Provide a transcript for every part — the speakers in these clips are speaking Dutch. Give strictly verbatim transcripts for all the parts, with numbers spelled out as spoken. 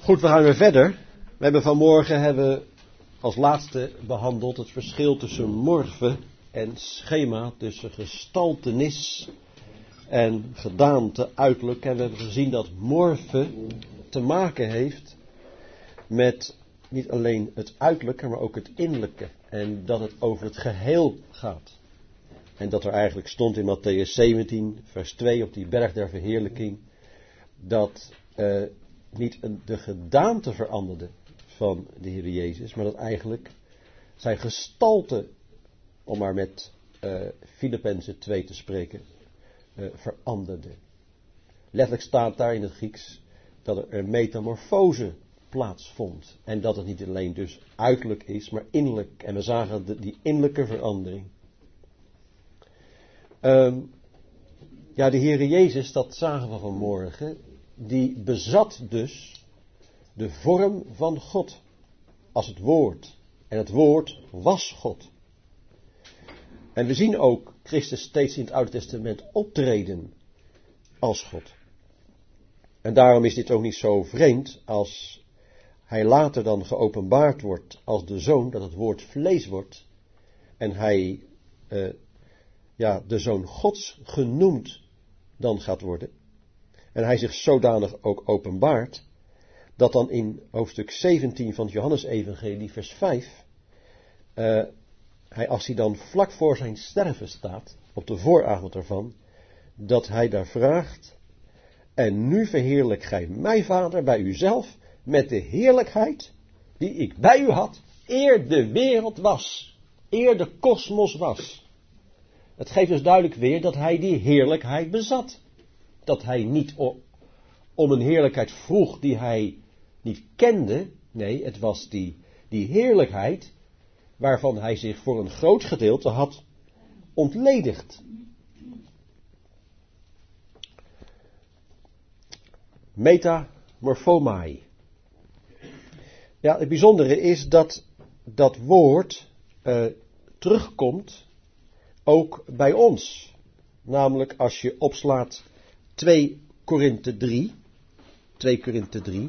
Goed, we gaan weer verder. We hebben vanmorgen hebben als laatste behandeld het verschil tussen morfe en schema, tussen gestaltenis en gedaante, uiterlijk. En we hebben gezien dat morfe te maken heeft met niet alleen het uiterlijke, maar ook het innerlijke. En dat het over het geheel gaat. En dat er eigenlijk stond in Mattheüs zeventien, vers twee, op die berg der verheerlijking, dat uh, niet een, de gedaante veranderde van de Heer Jezus, maar dat eigenlijk zijn gestalte, om maar met uh, Filippenzen twee te spreken, uh, veranderde. Letterlijk staat daar in het Grieks dat er een metamorfose plaatsvond. En dat het niet alleen dus uiterlijk is, maar innerlijk. En we zagen de, die innerlijke verandering. Um, ja, de Heer Jezus, dat zagen we vanmorgen, die bezat dus de vorm van God als het woord. En het woord was God. En we zien ook Christus steeds in het Oude Testament optreden als God. En daarom is dit ook niet zo vreemd als hij later dan geopenbaard wordt als de Zoon, dat het woord vlees wordt. En hij uh, ja, de Zoon Gods genoemd dan gaat worden. En hij zich zodanig ook openbaart, dat dan in hoofdstuk zeventien van het Johannesevangelie, vers vijf, uh, hij, als hij dan vlak voor zijn sterven staat, op de vooravond ervan, dat hij daar vraagt: en nu verheerlijk gij mij, Vader, bij uzelf, met de heerlijkheid die ik bij u had, eer de wereld was, eer de kosmos was. Het geeft dus duidelijk weer dat hij die heerlijkheid bezat. Dat hij niet om een heerlijkheid vroeg die hij niet kende. Nee, het was die, die heerlijkheid waarvan hij zich voor een groot gedeelte had ontledigd. Metamorphomai. Ja, het bijzondere is dat dat woord uh, terugkomt ook bij ons. Namelijk als je opslaat twee Korinthe drie. twee Korinthe drie.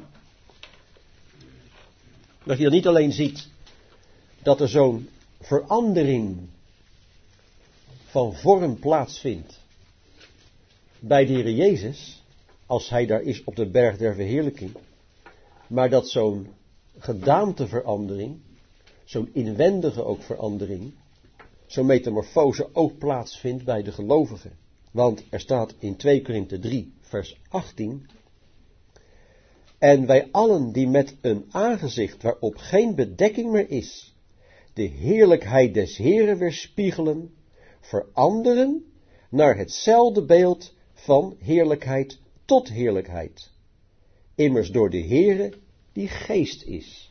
Dat je dan niet alleen ziet dat er zo'n verandering van vorm plaatsvindt bij de Heer Jezus, als hij daar is op de berg der verheerlijking, maar dat zo'n gedaanteverandering, zo'n inwendige ook verandering, zo'n metamorfose ook plaatsvindt bij de gelovigen. Want er staat in twee Korinthe drie, vers achttien. En wij allen die met een aangezicht waarop geen bedekking meer is, de heerlijkheid des Heeren weerspiegelen, veranderen naar hetzelfde beeld van heerlijkheid tot heerlijkheid. Immers door de Heere die geest is.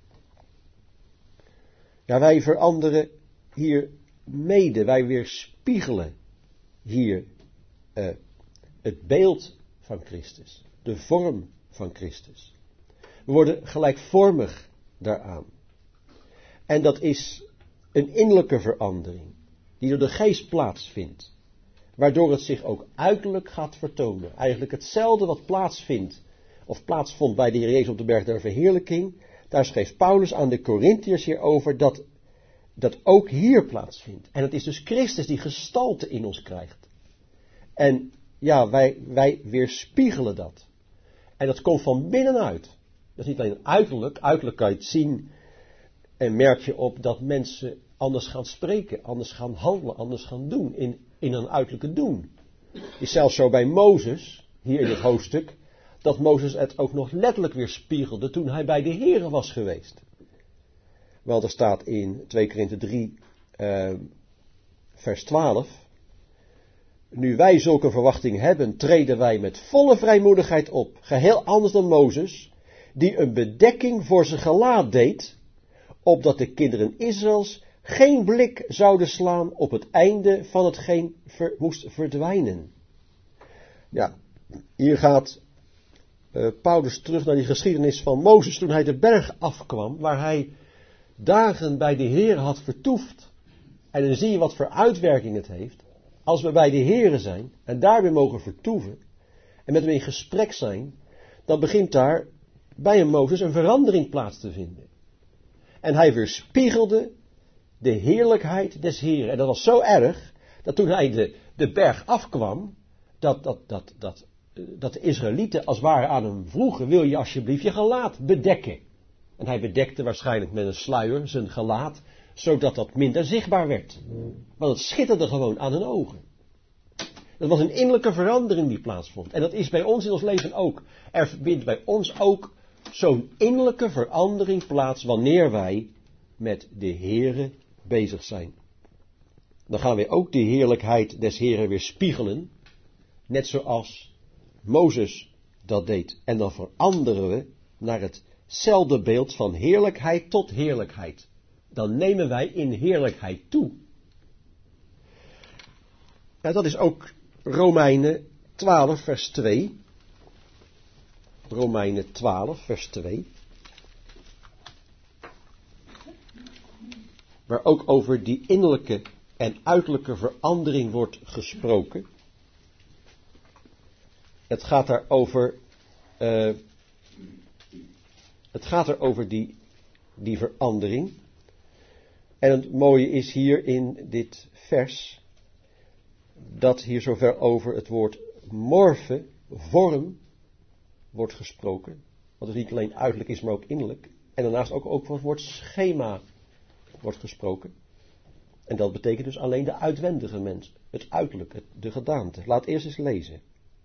Ja, wij veranderen hier mede, wij weerspiegelen hier uh, het beeld van Christus, de vorm van Christus. We worden gelijkvormig daaraan. En dat is een innerlijke verandering, die door de geest plaatsvindt, waardoor het zich ook uiterlijk gaat vertonen. Eigenlijk hetzelfde wat plaatsvindt, of plaatsvond bij de Heer Jezus op de berg der verheerlijking. Daar schreef Paulus aan de Korintiërs hierover dat dat ook hier plaatsvindt. En het is dus Christus die gestalte in ons krijgt. En ja, wij, wij weerspiegelen dat. En dat komt van binnenuit. Dat is niet alleen uiterlijk. Uiterlijk kan je het zien en merk je op dat mensen anders gaan spreken, anders gaan handelen, anders gaan doen in, in een uiterlijke doen. Het is zelfs zo bij Mozes, hier in dit hoofdstuk, dat Mozes het ook nog letterlijk weerspiegelde toen hij bij de Here was geweest. Want er staat in twee Korinthe drie, uh, vers twaalf. Nu wij zulke verwachting hebben, treden wij met volle vrijmoedigheid op. Geheel anders dan Mozes, die een bedekking voor zijn gelaat deed, opdat de kinderen Israëls geen blik zouden slaan op het einde van hetgeen ver, moest verdwijnen. Ja, hier gaat uh, Paulus terug naar die geschiedenis van Mozes toen hij de berg afkwam, waar hij dagen bij de Heer had vertoefd. En dan zie je wat voor uitwerking het heeft. Als we bij de Heer zijn en daar weer mogen vertoeven en met hem in gesprek zijn, dan begint daar bij een Mozes een verandering plaats te vinden. En hij weerspiegelde de heerlijkheid des Heren. En dat was zo erg, dat toen hij de, de berg afkwam, dat, dat, dat, dat, dat de Israëlieten als het ware aan hem vroegen, wil je alsjeblieft je gelaat bedekken? En hij bedekte waarschijnlijk met een sluier zijn gelaat, zodat dat minder zichtbaar werd. Want het schitterde gewoon aan hun ogen. Dat was een innerlijke verandering die plaatsvond. En dat is bij ons in ons leven ook. Er vindt bij ons ook zo'n innerlijke verandering plaats wanneer wij met de Heere bezig zijn. Dan gaan we ook de heerlijkheid des Heren weer spiegelen. Net zoals Mozes dat deed. En dan veranderen we naar hetzelfde beeld van heerlijkheid tot heerlijkheid. Dan nemen wij in heerlijkheid toe. Nou, dat is ook Romeinen twaalf vers twee. Romeinen twaalf vers twee. Waar ook over die innerlijke en uiterlijke verandering wordt gesproken. Het gaat daar over, uh, het gaat er over die, die verandering. En het mooie is hier in dit vers, dat hier zover over het woord morfe, vorm, wordt gesproken. Wat dus niet alleen uiterlijk is, maar ook innerlijk. En daarnaast ook over het woord schema wordt gesproken. En dat betekent dus alleen de uitwendige mens, het uiterlijke, de gedaante. Laat eerst eens lezen.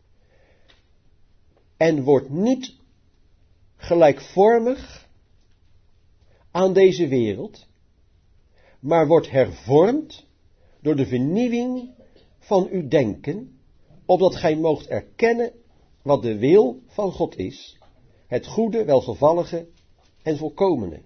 En wordt niet gelijkvormig aan deze wereld, maar wordt hervormd door de vernieuwing van uw denken, opdat gij moogt erkennen wat de wil van God is, het goede, welgevallige en volkomene.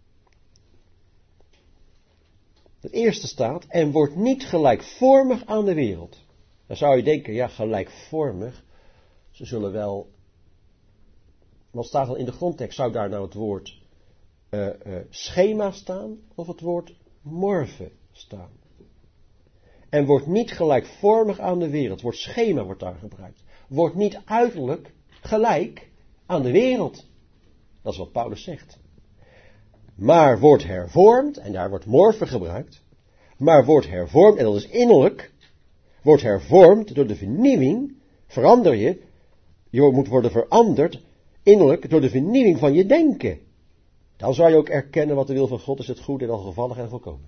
Het eerste staat, en wordt niet gelijkvormig aan de wereld. Dan zou je denken, ja, gelijkvormig, ze zullen wel, wat staat al in de grondtekst, zou daar nou het woord uh, uh, schema staan, of het woord morfe staan? En wordt niet gelijkvormig aan de wereld, het woord schema wordt daar gebruikt. Wordt niet uiterlijk gelijk aan de wereld. Dat is wat Paulus zegt. Maar wordt hervormd, en daar wordt morfe gebruikt, maar wordt hervormd, en dat is innerlijk, wordt hervormd door de vernieuwing, verander je, je moet worden veranderd, innerlijk, door de vernieuwing van je denken. Dan zou je ook erkennen wat de wil van God is, het goede, het welgevallige en volkomen.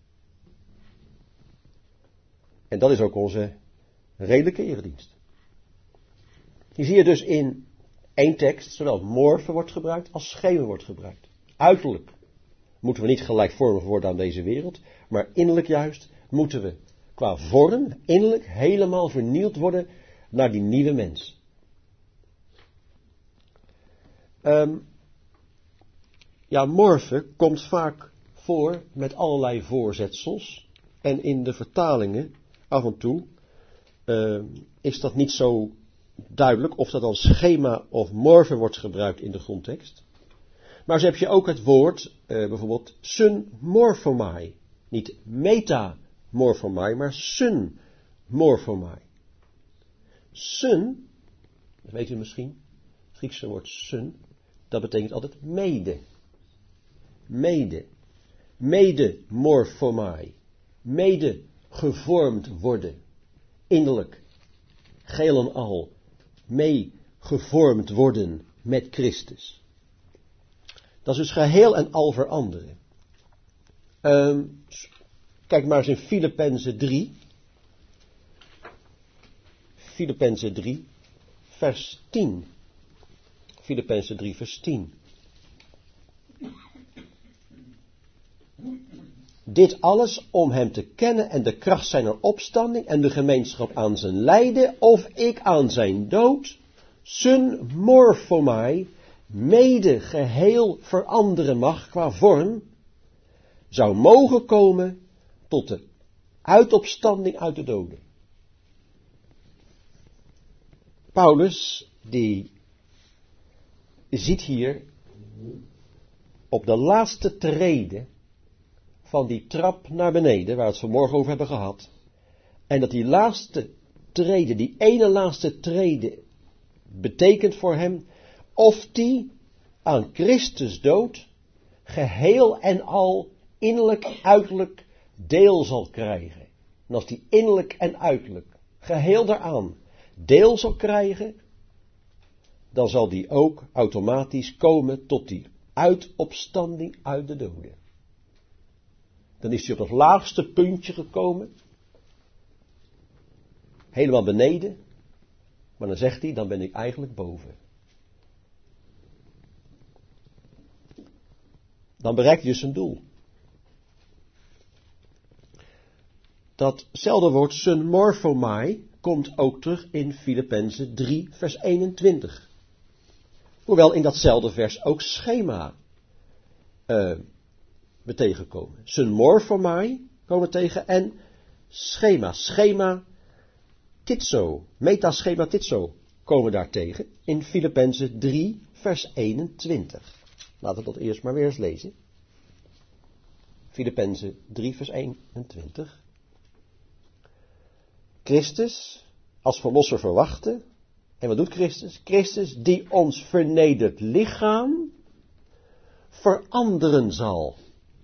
En dat is ook onze redelijke eredienst. Hier zie je dus in één tekst, zowel morfe wordt gebruikt als schema wordt gebruikt. Uiterlijk moeten we niet gelijkvormig worden aan deze wereld, maar innerlijk juist moeten we qua vorm, innerlijk helemaal vernieuwd worden naar die nieuwe mens. Um, ja, morfe komt vaak voor met allerlei voorzetsels en in de vertalingen af en toe uh, is dat niet zo duidelijk of dat dan schema of morfe wordt gebruikt in de grondtekst. Maar zo heb je ook het woord, uh, bijvoorbeeld sun morphomai. Niet meta morphomai, maar sun morphomai. Sun, dat weet u misschien, het Griekse woord sun, dat betekent altijd mede. Mede. Mede morphomai. Mede gevormd worden. Innerlijk. Geheel en al. Mee gevormd worden met Christus. Dat is dus geheel en al veranderen. Um, kijk maar eens in Filippenzen drie. Filippenzen drie, vers tien. Filippenzen drie, vers tien. Dit alles om hem te kennen en de kracht zijner opstanding en de gemeenschap aan zijn lijden, of ik aan zijn dood, sun morphomai, mede geheel veranderen mag qua vorm, zou mogen komen tot de uitopstanding uit de doden. Paulus, die ziet hier op de laatste trede van die trap naar beneden, waar we het vanmorgen over hebben gehad, en dat die laatste trede, die ene laatste trede, betekent voor hem of die aan Christus dood geheel en al innerlijk, uiterlijk deel zal krijgen. En als die innerlijk en uiterlijk geheel daaraan deel zal krijgen, dan zal die ook automatisch komen tot die uitopstanding uit de doden. Dan is hij op het laagste puntje gekomen, helemaal beneden, maar dan zegt hij, dan ben ik eigenlijk boven. Dan bereikt hij dus zijn doel. Datzelfde woord sun morphomai komt ook terug in Filippenzen drie vers eenentwintig. Hoewel in datzelfde vers ook schema uh, we tegenkomen. Sun morphomai komen we tegen en schema, schema titso, metaschema titso komen daar tegen in Filippenzen drie vers eenentwintig. Laten we dat eerst maar weer eens lezen. Filippenzen drie vers eenentwintig. Christus als verlosser verwachten. En wat doet Christus? Christus die ons vernederd lichaam veranderen zal.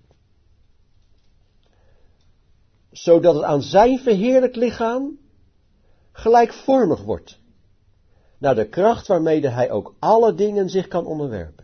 Zodat het aan zijn verheerlijk lichaam gelijkvormig wordt. Naar de kracht waarmede hij ook alle dingen zich kan onderwerpen.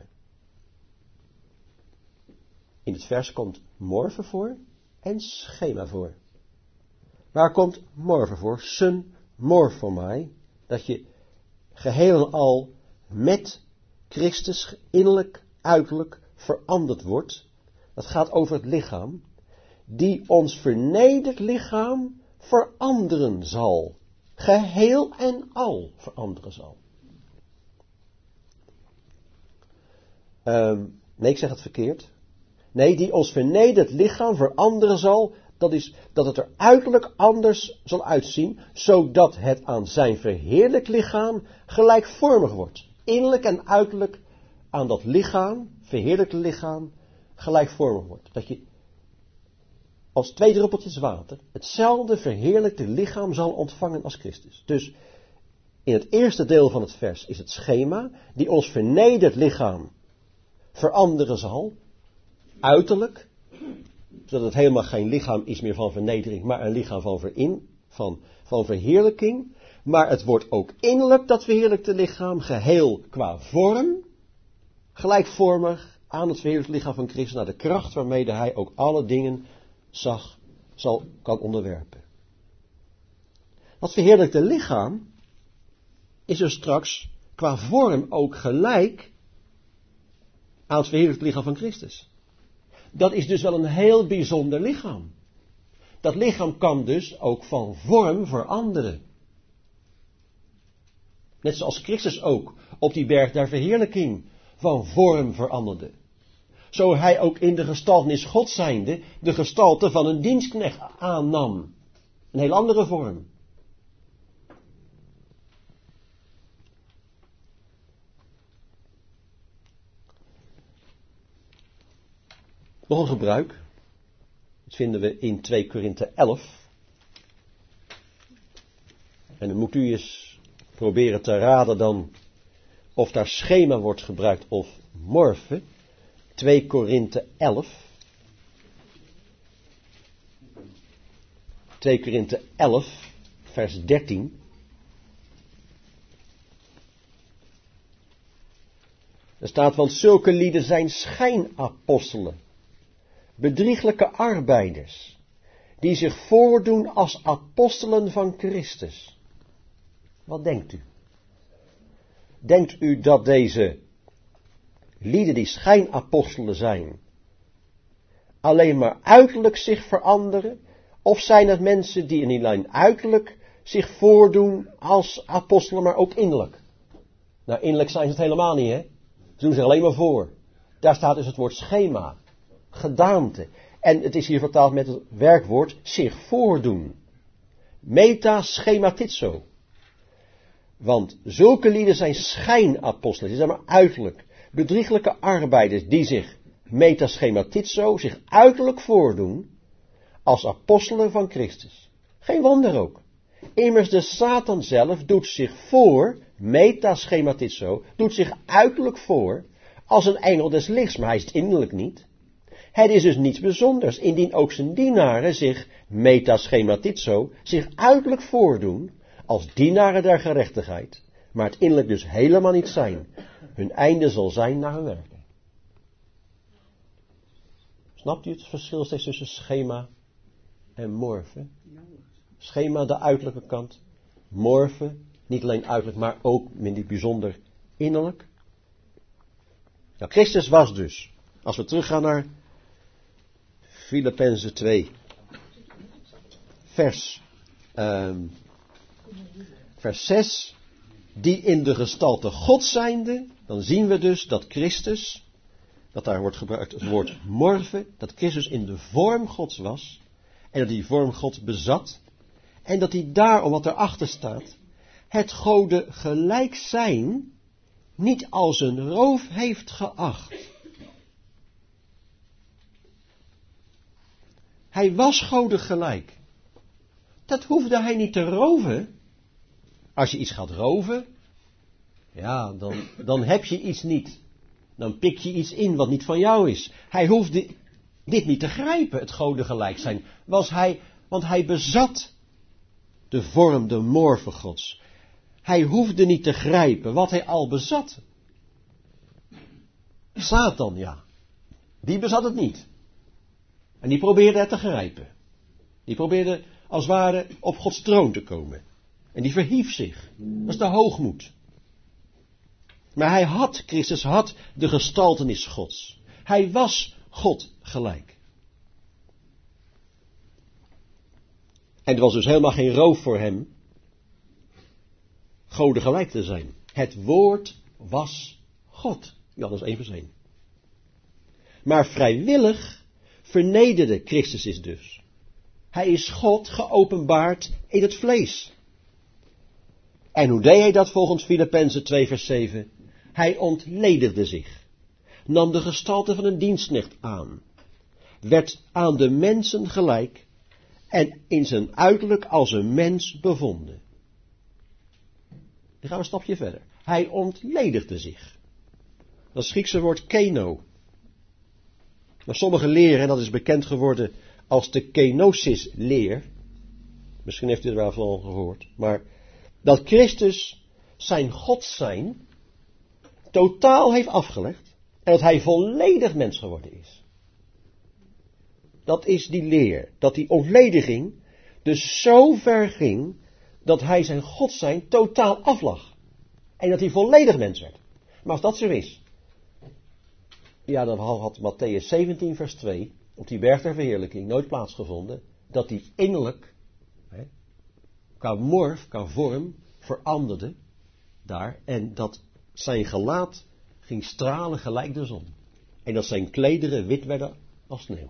In het vers komt morphe voor en schema voor. Waar komt morphe voor? Sun morphomai. Dat je geheel en al met Christus innerlijk, uiterlijk veranderd wordt. Dat gaat over het lichaam. Die ons vernederd lichaam veranderen zal. Geheel en al veranderen zal. Um, nee, ik zeg het verkeerd. Nee, die ons vernederd lichaam veranderen zal, dat is dat het er uiterlijk anders zal uitzien, zodat het aan zijn verheerlijk lichaam gelijkvormig wordt. Innerlijk en uiterlijk aan dat lichaam, verheerlijkte lichaam, gelijkvormig wordt. Dat je als twee druppeltjes water hetzelfde verheerlijkte lichaam zal ontvangen als Christus. Dus in het eerste deel van het vers is het schema, die ons vernederd lichaam veranderen zal, uiterlijk, zodat het helemaal geen lichaam is meer van vernedering, maar een lichaam van, verin, van, van verheerlijking. Maar het wordt ook innerlijk, dat verheerlijkte lichaam, geheel qua vorm, gelijkvormig aan het verheerlijkte lichaam van Christus, naar de kracht waarmee hij ook alle dingen zag, zal, kan onderwerpen. Dat verheerlijkte lichaam is dus straks qua vorm ook gelijk aan het verheerlijkte lichaam van Christus. Dat is dus wel een heel bijzonder lichaam. Dat lichaam kan dus ook van vorm veranderen. Net zoals Christus ook op die berg der verheerlijking van vorm veranderde. Zo hij ook in de gestaltenis God zijnde de gestalte van een dienstknecht aannam. Een heel andere vorm. Nog een gebruik. Dat vinden we in twee Korinthe elf. En dan moet u eens proberen te raden dan of daar schema wordt gebruikt of morfe. twee Korinthe elf. twee Korinthe elf, vers dertien. Er staat, want zulke lieden zijn schijnapostelen. Bedrieglijke arbeiders, die zich voordoen als apostelen van Christus. Wat denkt u? Denkt u dat deze lieden die schijnapostelen zijn, alleen maar uiterlijk zich veranderen? Of zijn het mensen die in alleen uiterlijk zich voordoen als apostelen, maar ook innerlijk? Nou, innerlijk zijn ze het helemaal niet, hè? Ze doen zich alleen maar voor. Daar staat dus het woord schema. Gedaante. En het is hier vertaald met het werkwoord zich voordoen. Metaschematizo. Want zulke lieden zijn schijnapostelen, die zijn maar uiterlijk. Bedrieglijke arbeiders die zich metaschematizo, zich uiterlijk voordoen als apostelen van Christus. Geen wonder ook. Immers de Satan zelf doet zich voor, metaschematizo, doet zich uiterlijk voor als een engel des lichts, maar hij is het innerlijk niet. Het is dus niets bijzonders, indien ook zijn dienaren zich, metaschematizo, zich uiterlijk voordoen als dienaren der gerechtigheid, maar het innerlijk dus helemaal niet zijn. Hun einde zal zijn naar hun werken. Snapt u het verschil steeds tussen schema en morfe? Schema de uiterlijke kant, morfe niet alleen uiterlijk, maar ook minder bijzonder innerlijk. Nou, Christus was dus, als we teruggaan naar Filippenzen twee, vers, um, vers zes, die in de gestalte God zijnde, dan zien we dus dat Christus, dat daar wordt gebruikt het woord morfe, dat Christus in de vorm Gods was, en dat die vorm Gods bezat, en dat hij daarom, wat erachter staat, het Gode gelijk zijn niet als een roof heeft geacht. Hij was Gode gelijk. Dat hoefde hij niet te roven. Als je iets gaat roven, ja, dan, dan heb je iets niet. Dan pik je iets in wat niet van jou is. Hij hoefde dit niet te grijpen, het Gode gelijk zijn. Was hij, want hij bezat de vorm, de morfe Gods. Hij hoefde niet te grijpen wat hij al bezat. Satan, ja. Die bezat het niet. En die probeerde het te grijpen. Die probeerde als het ware op Gods troon te komen. En die verhief zich. Dat is de hoogmoed. Maar hij had, Christus had de gestaltenis Gods. Hij was God gelijk. En er was dus helemaal geen roof voor hem Gode gelijk te zijn. Het woord was God. Johannes één vers één. Maar vrijwillig vernederde Christus is dus. Hij is God geopenbaard in het vlees. En hoe deed hij dat volgens Filippenzen twee vers zeven? Hij ontledigde zich. Nam de gestalte van een dienstknecht aan. Werd aan de mensen gelijk. En in zijn uiterlijk als een mens bevonden. Dan gaan we een stapje verder. Hij ontledigde zich. Dat is het Griekse woord keno. Maar sommige leren, en dat is bekend geworden als de kenosis-leer. Misschien heeft u er wel van gehoord. Maar dat Christus zijn God zijn totaal heeft afgelegd. En dat hij volledig mens geworden is. Dat is die leer. Dat die ontlediging dus zo ver ging dat hij zijn God zijn totaal aflag. En dat hij volledig mens werd. Maar als dat zo is, ja, dan had Matthäus zeventien vers twee op die berg der verheerlijking nooit plaatsgevonden, dat hij innerlijk, hè, qua morf, qua vorm, veranderde daar, en dat zijn gelaat ging stralen gelijk de zon. En dat zijn klederen wit werden als sneeuw.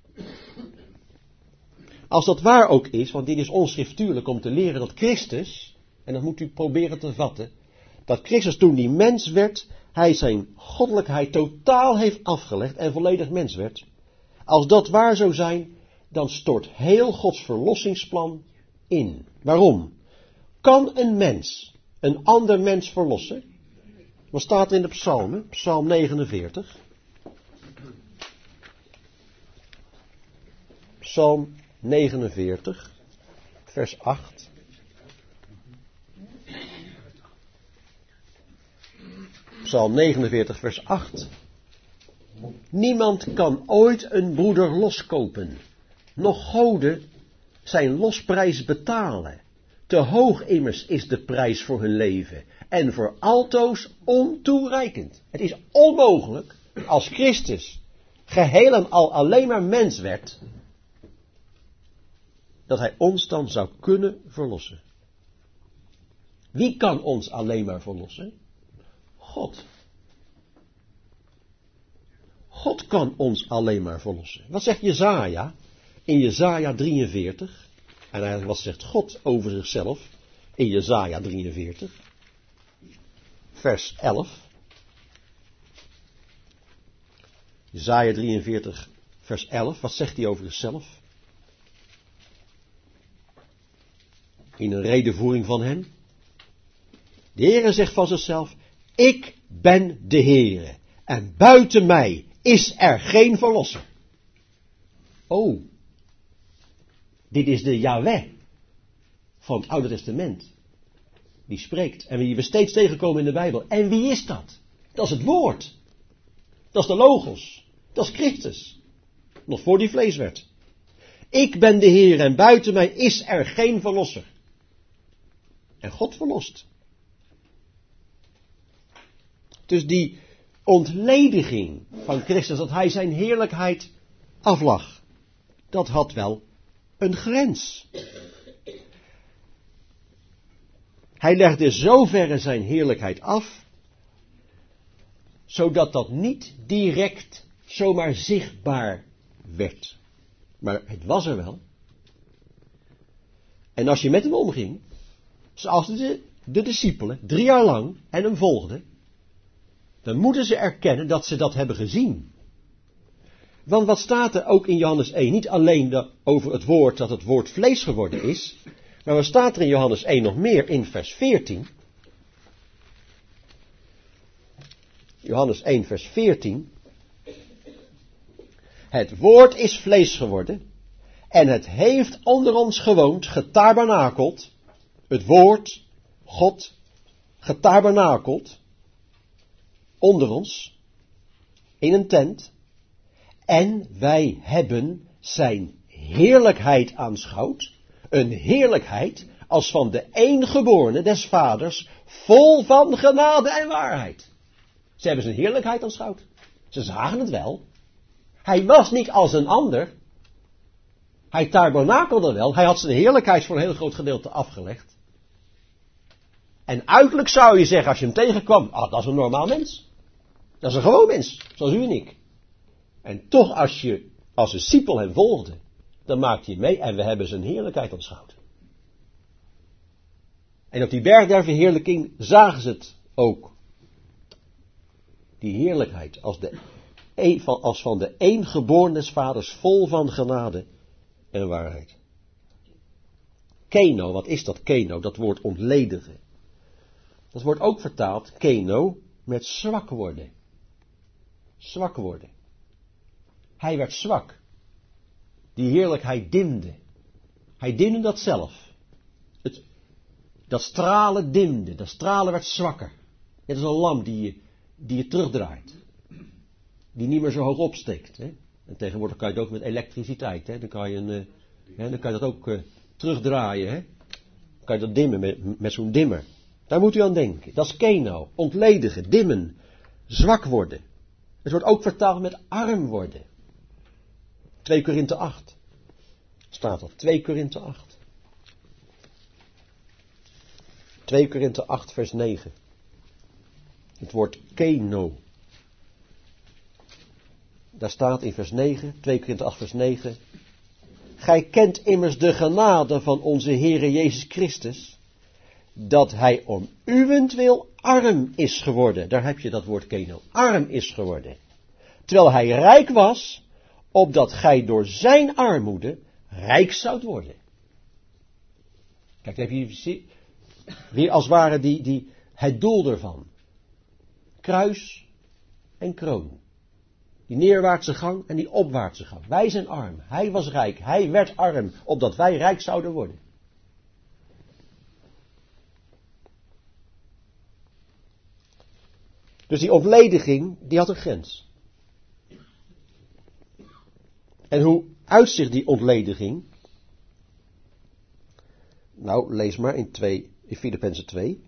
Als dat waar ook is, want dit is onschriftuurlijk om te leren dat Christus, en dat moet u proberen te vatten, dat Christus toen die mens werd, hij zijn goddelijkheid totaal heeft afgelegd en volledig mens werd. Als dat waar zou zijn, dan stort heel Gods verlossingsplan in. Waarom? Kan een mens een ander mens verlossen? Wat staat er in de psalmen? Psalm negenenveertig. Psalm negenenveertig, vers acht. Psalm negenenveertig, vers acht. Niemand kan ooit een broeder loskopen, noch goden zijn losprijs betalen. Te hoog immers is de prijs voor hun leven en voor altoos ontoereikend. Het is onmogelijk als Christus geheel en al alleen maar mens werd, dat hij ons dan zou kunnen verlossen. Wie kan ons alleen maar verlossen? God. God kan ons alleen maar verlossen. Wat zegt Jesaja in Jesaja drieënveertig? En eigenlijk wat zegt God over zichzelf in Jesaja drieënveertig? Vers elf. Jesaja drieënveertig, vers elf. Wat zegt hij over zichzelf? In een redevoering van hem. De Heere zegt van zichzelf: ik ben de Heere. en buiten mij is er geen verlosser. Oh, dit is de Yahweh van het Oude Testament. Die spreekt en wie we steeds tegenkomen in de Bijbel. En wie is dat? Dat is het woord. Dat is de Logos. Dat is Christus. Nog voor die vlees werd. Ik ben de Heer en buiten mij is er geen verlosser. En God verlost. Dus die ontlediging van Christus, dat hij zijn heerlijkheid aflag, dat had wel een grens. Hij legde zoverre zijn heerlijkheid af, zodat dat niet direct zomaar zichtbaar werd. Maar het was er wel. En als je met hem omging, zoals de, de discipelen drie jaar lang en hem volgden, dan moeten ze erkennen dat ze dat hebben gezien. Want wat staat er ook in Johannes één? Niet alleen de, over het woord dat het woord vlees geworden is, maar wat staat er in Johannes één nog meer in vers veertien? Johannes één vers veertien. Het woord is vlees geworden en het heeft onder ons gewoond, getabernakeld. Het woord, God, getabernakeld onder ons in een tent. En wij hebben zijn heerlijkheid aanschouwd. Een heerlijkheid als van de eengeborene des vaders, vol van genade en waarheid. Ze hebben zijn heerlijkheid aanschouwd. Ze zagen het wel. Hij was niet als een ander. Hij tabernakelde wel. Hij had zijn heerlijkheid voor een heel groot gedeelte afgelegd. En uiterlijk zou je zeggen, als je hem tegenkwam, ah, dat is een normaal mens. Dat is een gewoon mens, zoals u en ik. En toch, als je als discipel hem volgde, dan maakte hij mee en we hebben zijn heerlijkheid aanschouwd. En op die berg der verheerlijking zagen ze het ook. Die heerlijkheid als, de, als van de eengeborene des vaders, vol van genade en waarheid. Keno, wat is dat keno? Dat woord ontledigen. Dat wordt ook vertaald, keno, met zwak worden. Zwak worden. Hij werd zwak. Die heerlijkheid dimde. Hij dimde dat zelf. Het, dat stralen dimde. Dat stralen werd zwakker. Het is een lamp die je, die je terugdraait. Die niet meer zo hoog opsteekt. Hè? En tegenwoordig kan je het ook met elektriciteit. Hè? Dan kan je, een, hè? Dan kan je dat ook uh, terugdraaien. Hè? Dan kan je dat dimmen met, met zo'n dimmer. Daar moet u aan denken. Dat is keno. Ontledigen, dimmen, zwak worden. Het wordt ook vertaald met arm worden. twee Korinthe acht. Staat dat. twee Korinthe acht. twee Korinthe acht vers negen. Het woord keno. Daar staat in vers negen. twee Korinthe acht vers negen. Gij kent immers de genade van onze Heere Jezus Christus, dat hij om uwentwil arm is geworden. Daar heb je dat woord keno. Arm is geworden. Terwijl hij rijk was, opdat gij door zijn armoede rijk zoudt worden. Kijk, dan heb je weer als het ware die, die, het doel ervan. Kruis en kroon. Die neerwaartse gang en die opwaartse gang. Wij zijn arm. Hij was rijk. Hij werd arm, opdat wij rijk zouden worden. Dus die ontlediging, die had een grens. En hoe uitzicht die ontlediging? Nou, lees maar in, twee, in Filippenzen twee.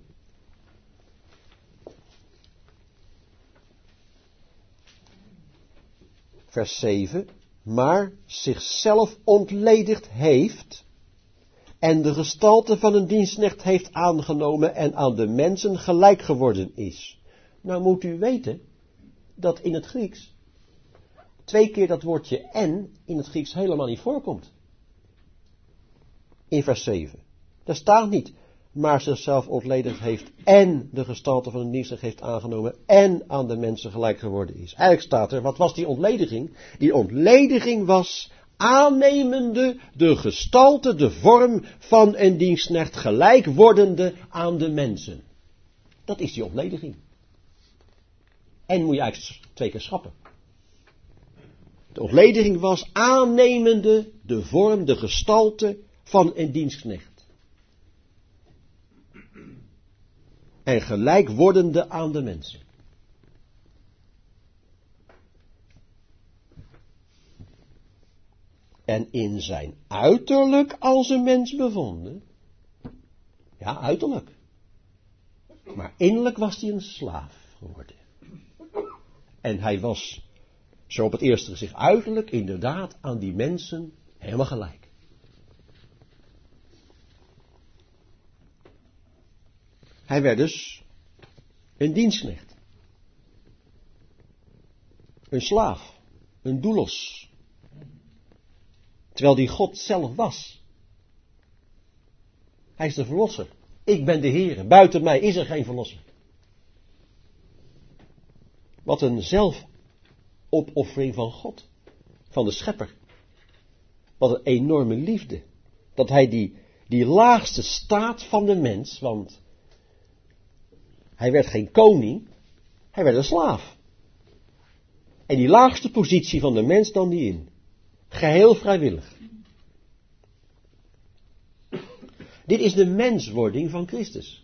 Vers zeven. Maar zichzelf ontledigd heeft en de gestalte van een dienstknecht heeft aangenomen en aan de mensen gelijk geworden is. Nou moet u weten dat in het Grieks twee keer dat woordje en in het Grieks helemaal niet voorkomt. In vers zeven. Daar staat niet, maar zichzelf ontledigd heeft en de gestalte van een dienstknecht heeft aangenomen en aan de mensen gelijk geworden is. Eigenlijk staat er, wat was die ontlediging? Die ontlediging was aannemende de gestalte, de vorm van een dienstknecht, gelijk wordende aan de mensen. Dat is die ontlediging. En moet je eigenlijk twee keer schappen. De ontleding was aannemende de vorm, de gestalte van een dienstknecht. En gelijk wordende aan de mensen. En in zijn uiterlijk als een mens bevonden. Ja, uiterlijk. Maar innerlijk was hij een slaaf geworden. En hij was, zo op het eerste gezicht uiterlijk, inderdaad aan die mensen helemaal gelijk. Hij werd dus een dienstknecht. Een slaaf. Een doulos. Terwijl die God zelf was. Hij is de verlosser. Ik ben de Heer. Buiten mij is er geen verlosser. Wat een zelfopoffering van God. Van de schepper. Wat een enorme liefde. Dat hij die, die laagste staat van de mens, want hij werd geen koning, hij werd een slaaf. En die laagste positie van de mens nam die in. Geheel vrijwillig. Dit is de menswording van Christus.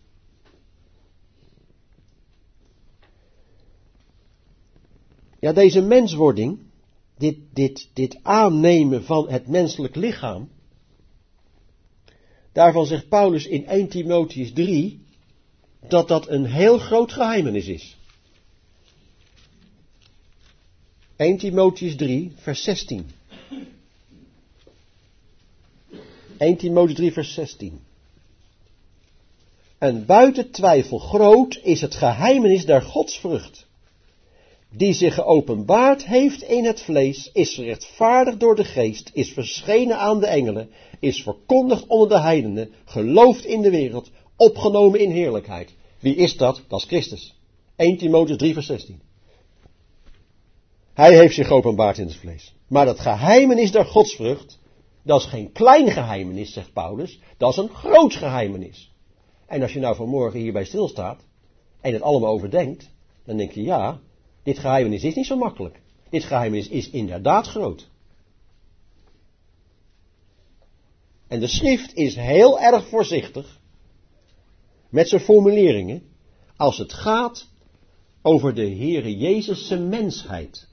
Ja, deze menswording, dit, dit, dit aannemen van het menselijk lichaam, daarvan zegt Paulus in eerste Timotheüs drie, dat dat een heel groot geheimenis is. eerste Timotheüs drie, vers zestien. eerste Timotheüs drie, vers zestien. En buiten twijfel groot is het geheimenis der godsvrucht, die zich geopenbaard heeft in het vlees, is gerechtvaardigd door de geest, is verschenen aan de engelen, is verkondigd onder de heidenen, geloofd in de wereld, opgenomen in heerlijkheid. Wie is dat? Dat is Christus. eerste Timotheüs drie, vers zestien. Hij heeft zich geopenbaard in het vlees. Maar dat geheimenis der godsvrucht, dat is geen klein geheimenis, zegt Paulus, dat is een groot geheimenis. En als je nou vanmorgen hierbij stilstaat en het allemaal overdenkt, dan denk je, ja, dit geheimenis is niet zo makkelijk. Dit geheimenis is inderdaad groot. En de schrift is heel erg voorzichtig met zijn formuleringen als het gaat over de Heere Jezus' zijn mensheid.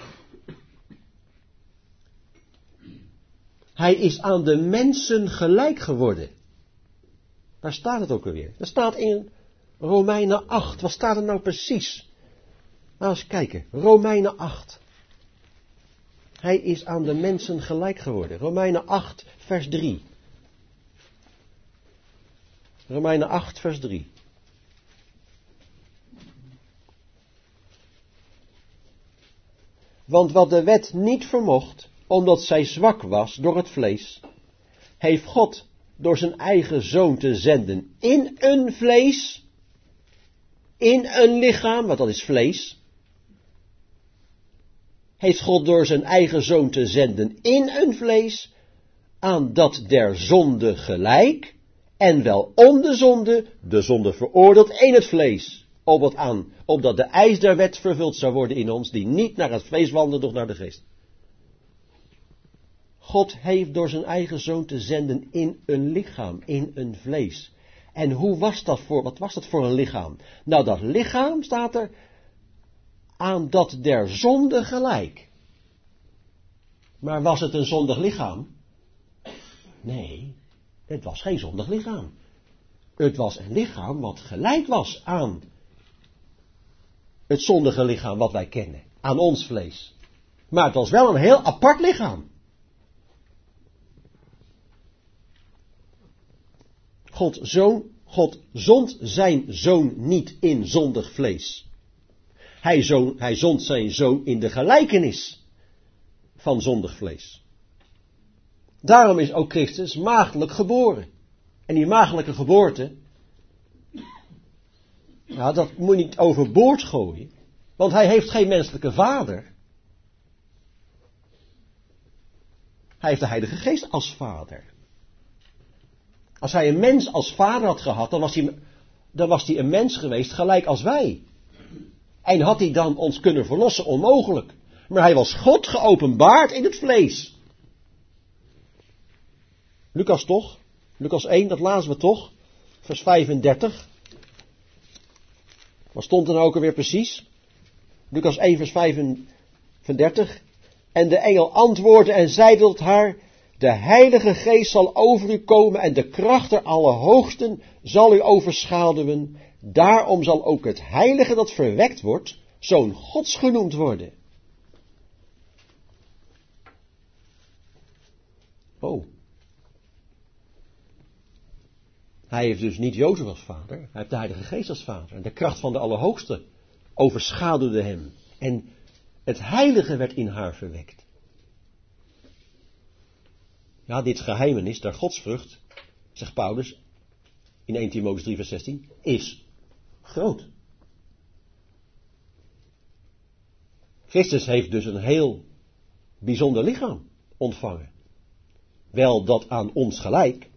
Hij is aan de mensen gelijk geworden. Waar staat het ook alweer? Dat staat in Romeinen acht. Wat staat er nou precies? Nou eens kijken. Romeinen acht. Hij is aan de mensen gelijk geworden. Romeinen acht, vers drie. Romeinen acht, vers drie. Want wat de wet niet vermocht, omdat zij zwak was door het vlees, heeft God door zijn eigen zoon te zenden in een vlees, in een lichaam, want dat is vlees, heeft God door zijn eigen zoon te zenden in een vlees, aan dat der zonde gelijk, en wel om de zonde, de zonde veroordeeld in het vlees. Opdat, aan, opdat de eis der wet vervuld zou worden in ons, die niet naar het vlees wandelen, doch naar de geest. God heeft door zijn eigen zoon te zenden in een lichaam, in een vlees. En hoe was dat voor, wat was dat voor een lichaam? Nou, dat lichaam staat er aan dat der zonde gelijk. Maar was het een zondig lichaam? Nee, het was geen zondig lichaam. Het was een lichaam wat gelijk was aan het zondige lichaam wat wij kennen. Aan ons vlees. Maar het was wel een heel apart lichaam. God, zoon, God zond zijn zoon niet in zondig vlees. Hij, zoon, hij zond zijn zoon in de gelijkenis van zondig vlees. Daarom is ook Christus maagdelijk geboren. En die maagdelijke geboorte, nou, dat moet je niet overboord gooien. Want hij heeft geen menselijke vader. Hij heeft de Heilige Geest als vader. Als hij een mens als vader had gehad, dan was hij, dan was hij een mens geweest gelijk als wij. En had hij dan ons kunnen verlossen? Onmogelijk. Maar hij was God geopenbaard in het vlees. Lucas toch? Lucas één, dat lazen we toch? Vers vijfendertig. Wat stond er nou ook alweer precies? Lucas één, vers vijfendertig. En de engel antwoordde en zeide tot haar: de Heilige Geest zal over u komen en de kracht der Allerhoogsten zal u overschaduwen. Daarom zal ook het heilige dat verwekt wordt, zoon Gods genoemd worden. Oh. Hij heeft dus niet Jozef als vader, hij heeft de Heilige Geest als vader. En de kracht van de Allerhoogste overschaduwde hem. En het heilige werd in haar verwekt. Ja, dit geheimenis der godsvrucht, zegt Paulus in eerste Timotheüs drie vers zestien, is groot. Christus heeft dus een heel bijzonder lichaam ontvangen. Wel dat aan ons gelijk,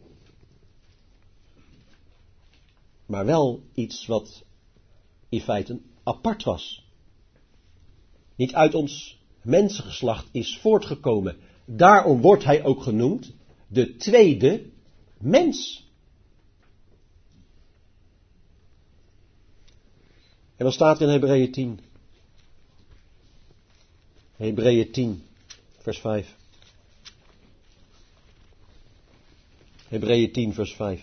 maar wel iets wat in feite apart was. Niet uit ons mensengeslacht is voortgekomen. Daarom wordt hij ook genoemd de tweede mens. En wat staat er in Hebreeën tien? Hebreeën tien, vers vijf. Hebreeën tien, vers vijf.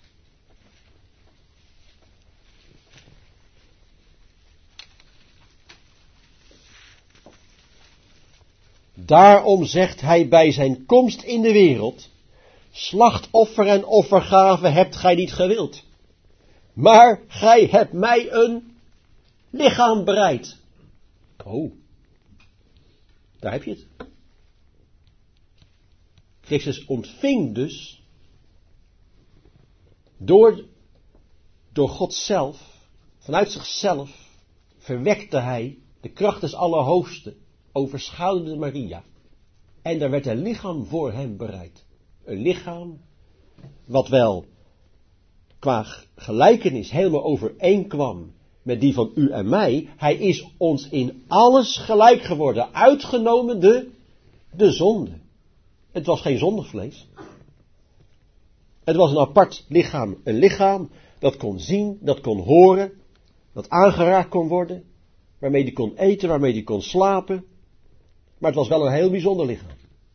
Daarom zegt hij bij zijn komst in de wereld: slachtoffer en offergave hebt gij niet gewild, maar gij hebt mij een lichaam bereid. Oh, daar heb je het. Christus ontving dus door, door God zelf, vanuit zichzelf, verwekte hij de kracht des Allerhoogste, overschaduwde Maria. En daar werd een lichaam voor hem bereid. Een lichaam wat wel qua gelijkenis helemaal overeenkwam met die van u en mij. Hij is ons in alles gelijk geworden, uitgenomen de, de zonde. Het was geen zondig vlees. Het was een apart lichaam. Een lichaam dat kon zien, dat kon horen, dat aangeraakt kon worden, waarmee die kon eten, waarmee die kon slapen. Maar het was wel een heel bijzonder lichaam.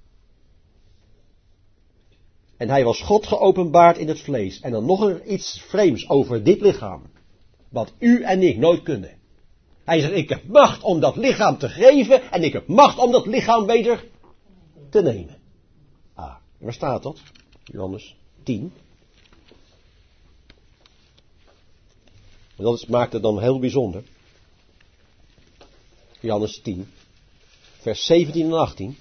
En hij was God geopenbaard in het vlees. En dan nog een iets vreemds over dit lichaam. Wat u en ik nooit kunnen. Hij zegt, ik heb macht om dat lichaam te geven. En ik heb macht om dat lichaam weer te nemen. Ah, waar staat dat? Johannes tien. En dat maakt het dan heel bijzonder. Johannes tien. Vers zeventien en achttien.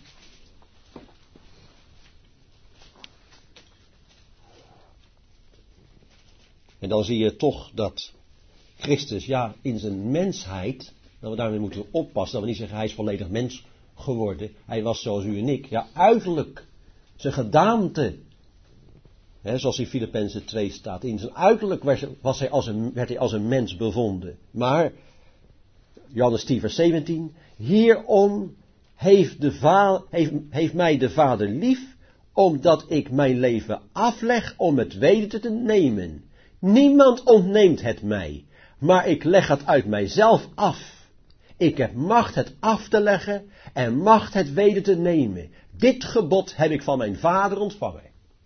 En dan zie je toch dat Christus, ja, in zijn mensheid, dat we daarmee moeten oppassen, dat we niet zeggen hij is volledig mens geworden. Hij was zoals u en ik, ja, uiterlijk, zijn gedaante, hè, zoals in Filippenzen twee staat, in zijn uiterlijk was hij als een, werd hij als een mens bevonden. Maar, Johannes tien vers zeventien, hierom heeft, de va- heeft, heeft mij de Vader lief, omdat ik mijn leven afleg om het weder te nemen. Niemand ontneemt het mij, maar ik leg het uit mijzelf af. Ik heb macht het af te leggen en macht het weder te nemen. Dit gebod heb ik van mijn Vader ontvangen.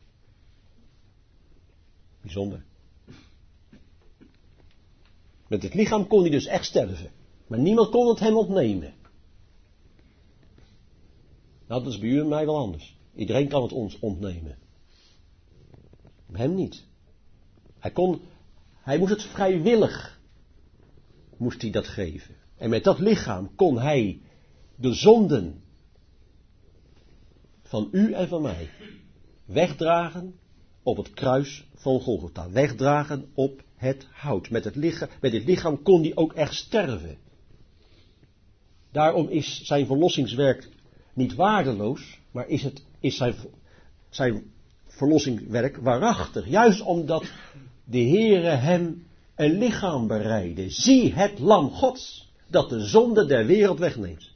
Bijzonder. Met het lichaam kon hij dus echt sterven, maar niemand kon het hem ontnemen. Nou, dat is bij u en mij wel anders. Iedereen kan het ons ontnemen. Hem niet. Hij kon, hij moest het vrijwillig, moest hij dat geven. En met dat lichaam kon hij de zonden van u en van mij wegdragen op het kruis van Golgotha. Wegdragen op het hout. Met het lichaam, met dit lichaam kon hij ook echt sterven. Daarom is zijn verlossingswerk niet waardeloos, maar is, het, is zijn, zijn verlossingswerk waarachtig. Juist omdat de Heere hem een lichaam bereidde. Zie het lam Gods, dat de zonde der wereld wegneemt.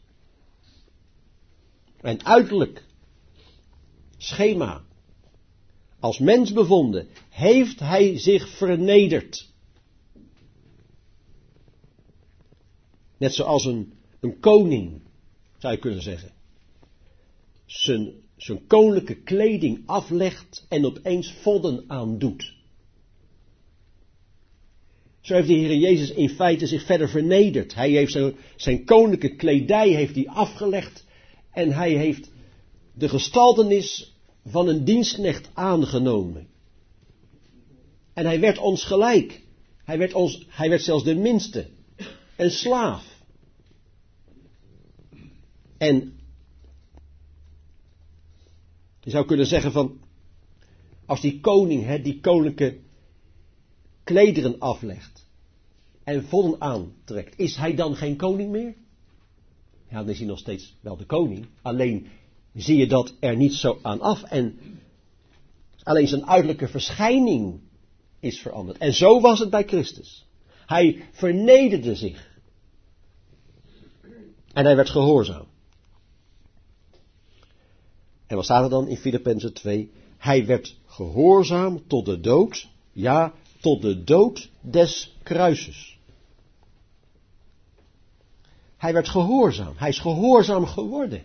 En uiterlijk, schema, als mens bevonden, heeft hij zich vernederd. Net zoals een, een koning, zou je kunnen zeggen. Zijn, zijn koninklijke kleding aflegt en opeens vodden aandoet. Zo heeft de Heer Jezus in feite zich verder vernederd. Hij heeft zijn, zijn koninklijke kledij heeft hij afgelegd en hij heeft de gestaltenis van een dienstknecht aangenomen. En hij werd ons gelijk. Hij werd, ons, hij werd zelfs de minste. Een slaaf. En je zou kunnen zeggen van, als die koning hè, die koninklijke klederen aflegt en vodden aantrekt, is hij dan geen koning meer? Ja, dan is hij nog steeds wel de koning. Alleen zie je dat er niet zo aan af en alleen zijn uiterlijke verschijning is veranderd. En zo was het bij Christus. Hij vernederde zich. En hij werd gehoorzaam. En wat staat er dan in Filippenzen twee? Hij werd gehoorzaam tot de dood, ja, tot de dood des kruises. Hij werd gehoorzaam. Hij is gehoorzaam geworden.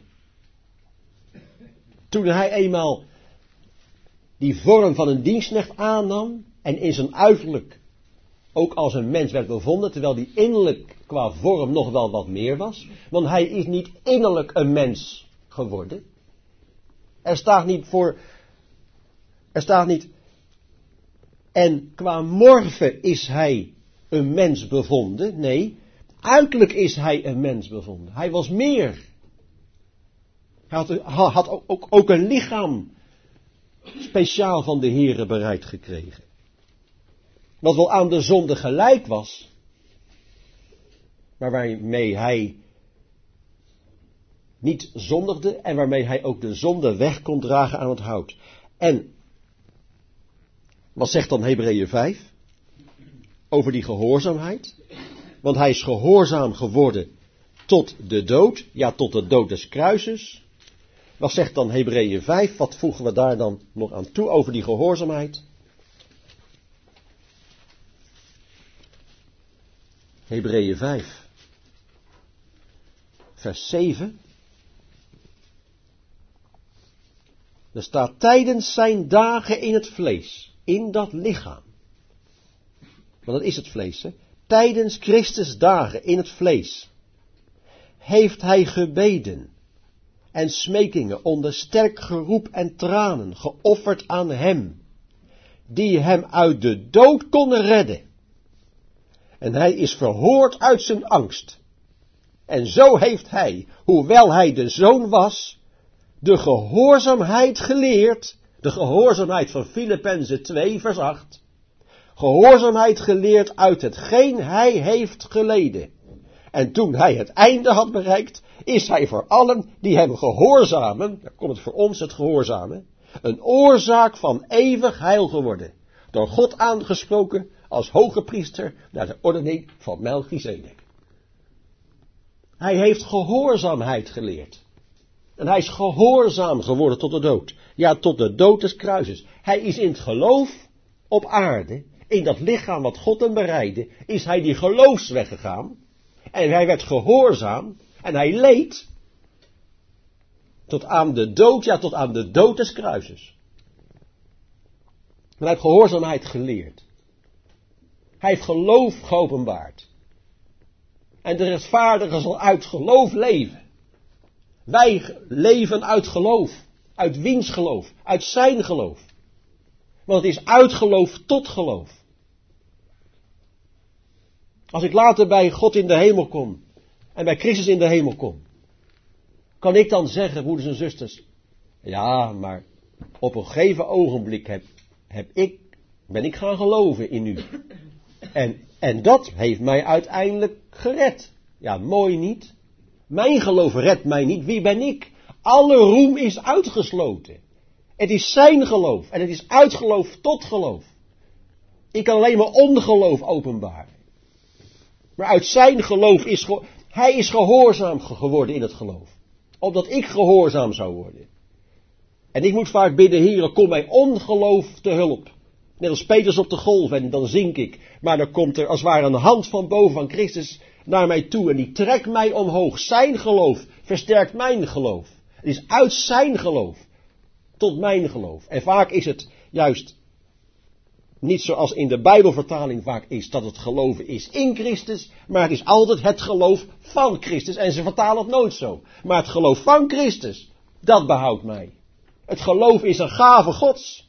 Toen hij eenmaal die vorm van een dienstknecht aannam en in zijn uiterlijk ook als een mens werd bevonden, terwijl die innerlijk qua vorm nog wel wat meer was, want hij is niet innerlijk een mens geworden. Er staat niet voor, er staat niet, en qua morfe is hij een mens bevonden, nee, uiterlijk is hij een mens bevonden. Hij was meer. Hij had, had ook, ook, ook een lichaam speciaal van de Heere bereid gekregen. Wat wel aan de zonde gelijk was, maar waarmee hij niet zondigde en waarmee hij ook de zonde weg kon dragen aan het hout. En wat zegt dan Hebreeën vijf over die gehoorzaamheid? Want hij is gehoorzaam geworden tot de dood, ja tot de dood des kruises. Wat zegt dan Hebreeën vijf? Wat voegen we daar dan nog aan toe over die gehoorzaamheid? Hebreeën vijf, vers zeven. Er staat tijdens zijn dagen in het vlees, in dat lichaam. Want dat is het vlees, hè? Tijdens Christus dagen in het vlees heeft hij gebeden en smekingen onder sterk geroep en tranen geofferd aan hem, die hem uit de dood kon redden. En hij is verhoord uit zijn angst. En zo heeft hij, hoewel hij de zoon was, de gehoorzaamheid geleerd, de gehoorzaamheid van Filippenzen twee vers acht, gehoorzaamheid geleerd uit hetgeen hij heeft geleden. En toen hij het einde had bereikt, is hij voor allen die hem gehoorzamen, daar komt het voor ons het gehoorzamen, een oorzaak van eeuwig heil geworden. Door God aangesproken als hoge priester naar de ordening van Melchizedek. Hij heeft gehoorzaamheid geleerd. En hij is gehoorzaam geworden tot de dood. Ja, tot de dood des kruises. Hij is in het geloof op aarde, in dat lichaam wat God hem bereidde, is hij die geloofsweg gegaan. En hij werd gehoorzaam. En hij leed tot aan de dood, ja tot aan de dood des kruises. En hij heeft gehoorzaamheid geleerd. Hij heeft geloof geopenbaard. En de rechtvaardige zal uit geloof leven. Wij leven uit geloof. Uit wiens geloof. Uit zijn geloof. Want het is uit geloof tot geloof. Als ik later bij God in de hemel kom. En bij Christus in de hemel kom. Kan ik dan zeggen, broeders en zusters. Ja, maar op een gegeven ogenblik heb, heb ik, ben ik gaan geloven in u. En, en dat heeft mij uiteindelijk gered. Ja, mooi niet. Mijn geloof redt mij niet. Wie ben ik? Alle roem is uitgesloten. Het is zijn geloof. En het is uit geloof tot geloof. Ik kan alleen maar ongeloof openbaren. Maar uit zijn geloof is, Hij is gehoorzaam geworden in het geloof. Opdat ik gehoorzaam zou worden. En ik moet vaak bidden, Heere, kom mij ongeloof te hulp. Net als Petrus op de golf en dan zink ik. Maar dan komt er als het ware een hand van boven van Christus naar mij toe. En die trekt mij omhoog. Zijn geloof versterkt mijn geloof. Het is uit zijn geloof tot mijn geloof. En vaak is het juist niet zoals in de Bijbelvertaling vaak is, dat het geloven is in Christus, maar het is altijd het geloof van Christus. En ze vertalen het nooit zo. Maar het geloof van Christus, dat behoudt mij. Het geloof is een gave Gods.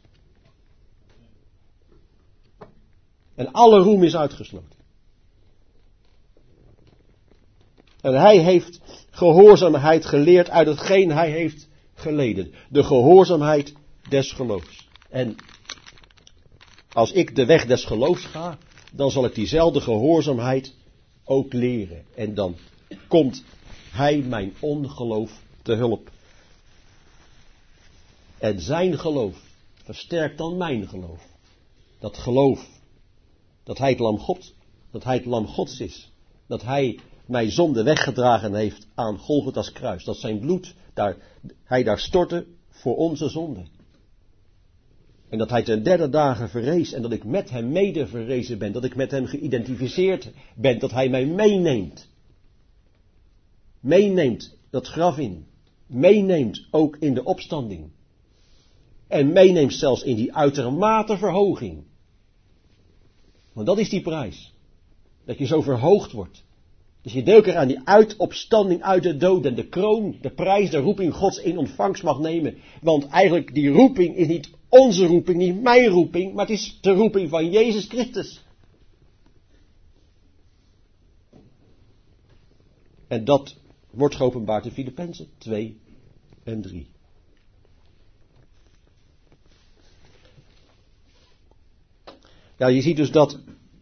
En alle roem is uitgesloten. En hij heeft gehoorzaamheid geleerd uit hetgeen hij heeft geleden. De gehoorzaamheid des geloofs. En als ik de weg des geloofs ga, dan zal ik diezelfde gehoorzaamheid ook leren. En dan komt hij mijn ongeloof te hulp. En zijn geloof versterkt dan mijn geloof. Dat geloof dat hij het lam God, dat hij het lam Gods is. Dat hij mijn zonde weggedragen heeft aan Golgotha's kruis. Dat zijn bloed, daar, hij daar stortte voor onze zonde. En dat hij ten derde dagen verrees en dat ik met hem mede verrezen ben. Dat ik met hem geïdentificeerd ben. Dat hij mij meeneemt. Meeneemt dat graf in. Meeneemt ook in de opstanding. En meeneemt zelfs in die uitermate verhoging. Want dat is die prijs. Dat je zo verhoogd wordt. Dus je deel keer aan die uitopstanding uit de dood en de kroon, de prijs, de roeping Gods in ontvangst mag nemen. Want eigenlijk die roeping is niet onze roeping, niet mijn roeping, maar het is de roeping van Jezus Christus. En dat wordt geopenbaard in Filippenzen twee en drie. Ja, je ziet dus dat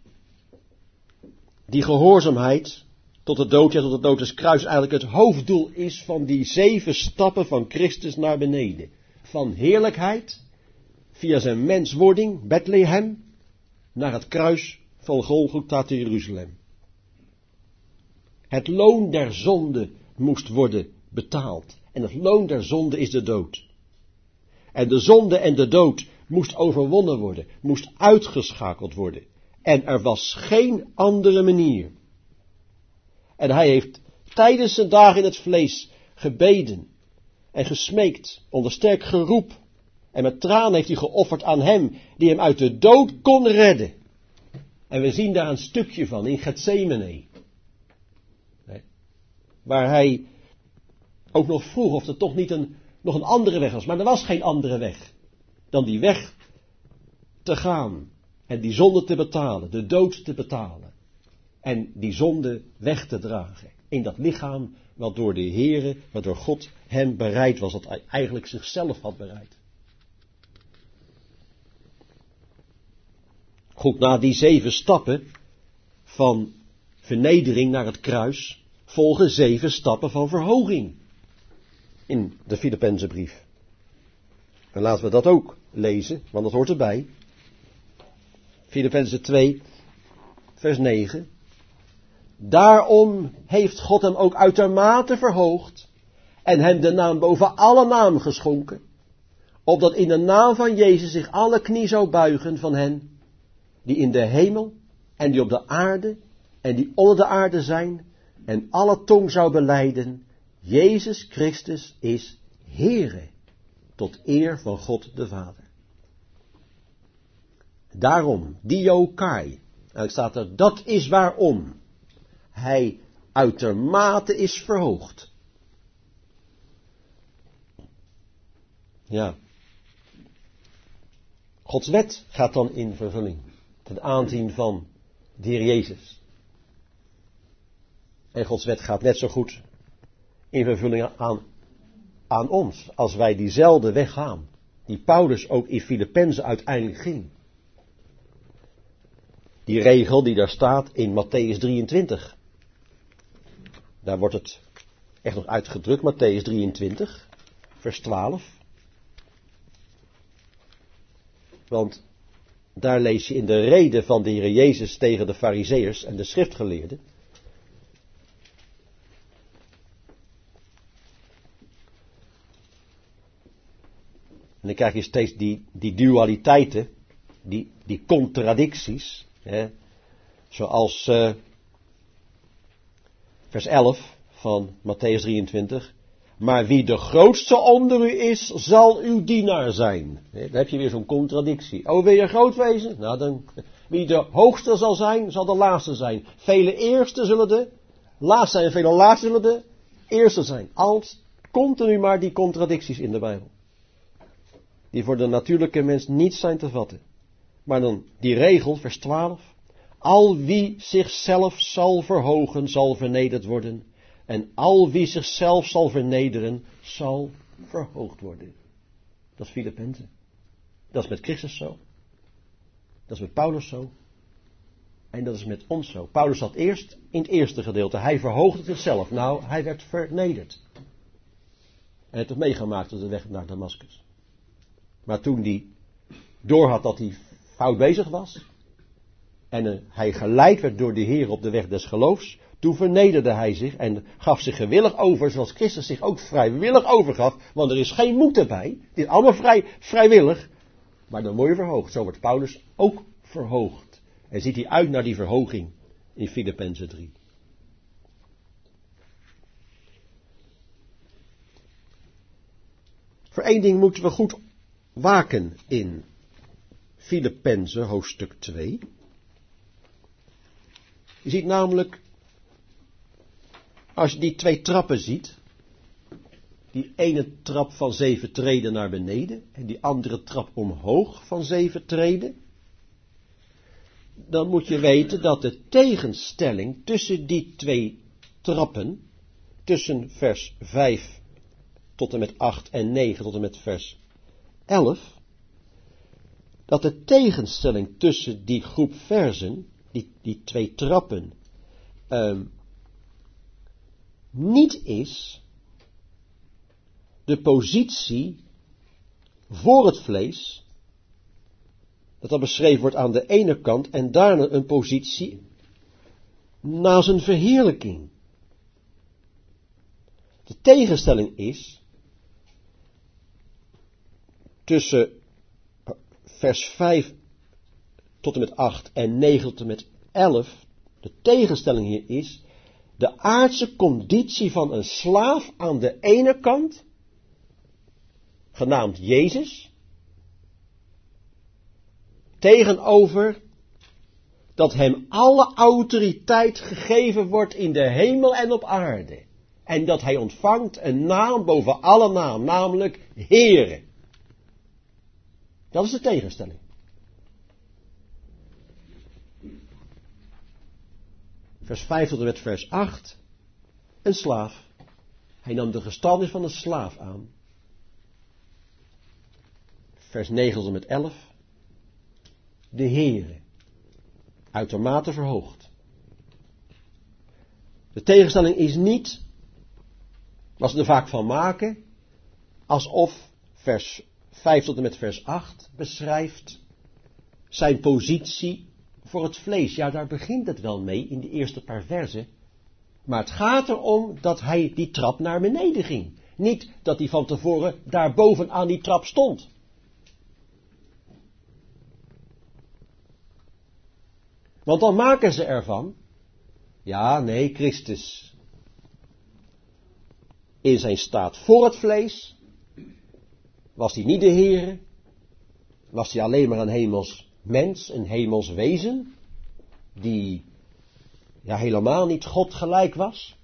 die gehoorzaamheid tot de dood, ja tot de dood des kruis eigenlijk het hoofddoel is van die zeven stappen van Christus naar beneden. Van heerlijkheid, via zijn menswording, Bethlehem, naar het kruis van Golgotha te Jeruzalem. Het loon der zonde moest worden betaald. En het loon der zonde is de dood. En de zonde en de dood moest overwonnen worden, moest uitgeschakeld worden. En er was geen andere manier. En hij heeft tijdens zijn dagen in het vlees gebeden en gesmeekt onder sterk geroep. En met tranen heeft hij geofferd aan hem die hem uit de dood kon redden. En we zien daar een stukje van in Gethsemane. Waar hij ook nog vroeg of er toch niet een, nog een andere weg was. Maar er was geen andere weg dan die weg te gaan. En die zonde te betalen, de dood te betalen. En die zonde weg te dragen. In dat lichaam wat door de Heere, wat door God hem bereid was. Dat hij eigenlijk zichzelf had bereid. Goed, na die zeven stappen van vernedering naar het kruis volgen zeven stappen van verhoging. In de Filippenzenbrief. En laten we dat ook lezen, want dat hoort erbij. Filippenzen twee, vers negen. Daarom heeft God hem ook uitermate verhoogd en hem de naam boven alle naam geschonken, opdat in de naam van Jezus zich alle knie zou buigen van hen die in de hemel en die op de aarde en die onder de aarde zijn, en alle tong zou belijden, Jezus Christus is Heere, tot eer van God de Vader. Daarom, diokai, en staat er, dat is waarom hij uitermate is verhoogd. Ja. Gods wet gaat dan in vervulling ten aanzien van de Heer Jezus. En Gods wet gaat net zo goed in vervulling aan, aan ons, als wij diezelfde weg gaan, die Paulus ook in Filippenzen uiteindelijk ging. Die regel die daar staat in Matthäus drieëntwintig. Daar wordt het echt nog uitgedrukt, Matthäus drieëntwintig, vers twaalf. Want daar lees je in de rede van de Heer Jezus tegen de Farizeeërs en de schriftgeleerden. En dan krijg je steeds die, die dualiteiten, die, die contradicties. Hè, zoals uh, vers elf van Matthäus drieëntwintig. Maar wie de grootste onder u is, zal uw dienaar zijn. Hè, dan heb je weer zo'n contradictie. Oh, wil je groot wezen? Nou, dan, wie de hoogste zal zijn, zal de laatste zijn. Vele eerste zullen de laatste zijn en vele laatste zullen de eerste zijn. Als continu maar die contradicties in de Bijbel. Die voor de natuurlijke mens niet zijn te vatten. Maar dan die regel, vers twaalf. Al wie zichzelf zal verhogen, zal vernederd worden. En al wie zichzelf zal vernederen, zal verhoogd worden. Dat is Filippenzen. Dat is met Christus zo. Dat is met Paulus zo. En dat is met ons zo. Paulus zat eerst in het eerste gedeelte. Hij verhoogde zichzelf. Nou, hij werd vernederd. En het heeft meegemaakt op de weg naar Damascus. Maar toen hij doorhad dat hij fout bezig was. En uh, hij geleid werd door de Heer op de weg des geloofs. Toen vernederde hij zich en gaf zich gewillig over. Zoals Christus zich ook vrijwillig overgaf. Want er is geen moed erbij. Het is allemaal vrij, vrijwillig. Maar dan word je verhoogd. Zo wordt Paulus ook verhoogd. En ziet hij uit naar die verhoging in Filippenzen drie. Voor één ding moeten we goed waken in Filippenzen hoofdstuk twee. Je ziet namelijk, als je die twee trappen ziet, die ene trap van zeven treden naar beneden en die andere trap omhoog van zeven treden, dan moet je weten dat de tegenstelling tussen die twee trappen, tussen vers vijf tot en met acht en negen tot en met vers elf, dat de tegenstelling tussen die groep versen, die, die twee trappen, um, niet is de positie voor het vlees, dat dat beschreven wordt aan de ene kant, en daarna een positie na zijn verheerlijking. De tegenstelling is tussen vers vijf tot en met acht en negen tot en met elf, de tegenstelling hier is de aardse conditie van een slaaf aan de ene kant, genaamd Jezus, tegenover dat hem alle autoriteit gegeven wordt in de hemel en op aarde. En dat hij ontvangt een naam boven alle naam, namelijk Heere. Dat is de tegenstelling. Vers vijf tot en met vers acht. Een slaaf. Hij nam de gestalte van een slaaf aan. Vers negen tot en met elf. De Heere. Uitermate verhoogd. De tegenstelling is niet, wat ze er vaak van maken, alsof vers vijf tot en met vers acht beschrijft zijn positie voor het vlees. Ja, daar begint het wel mee in de eerste paar versen. Maar het gaat erom dat hij die trap naar beneden ging. Niet dat hij van tevoren daar bovenaan die trap stond. Want dan maken ze ervan, ja, nee, Christus in zijn staat voor het vlees, was hij niet de Heere, was hij alleen maar een hemels mens, een hemels wezen, die ja helemaal niet God gelijk was.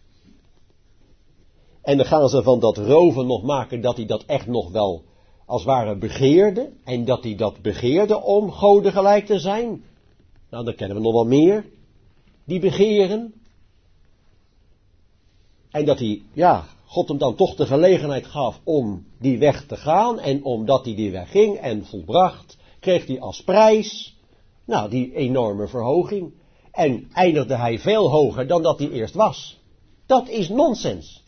En dan gaan ze van dat roven nog maken dat hij dat echt nog wel als het ware begeerde, en dat hij dat begeerde om goden gelijk te zijn. Nou, dan kennen we nog wel meer, die begeren. En dat hij, ja, God hem dan toch de gelegenheid gaf om die weg te gaan. En omdat hij die weg ging en volbracht, kreeg hij als prijs, nou, die enorme verhoging. En eindigde hij veel hoger dan dat hij eerst was. Dat is nonsens.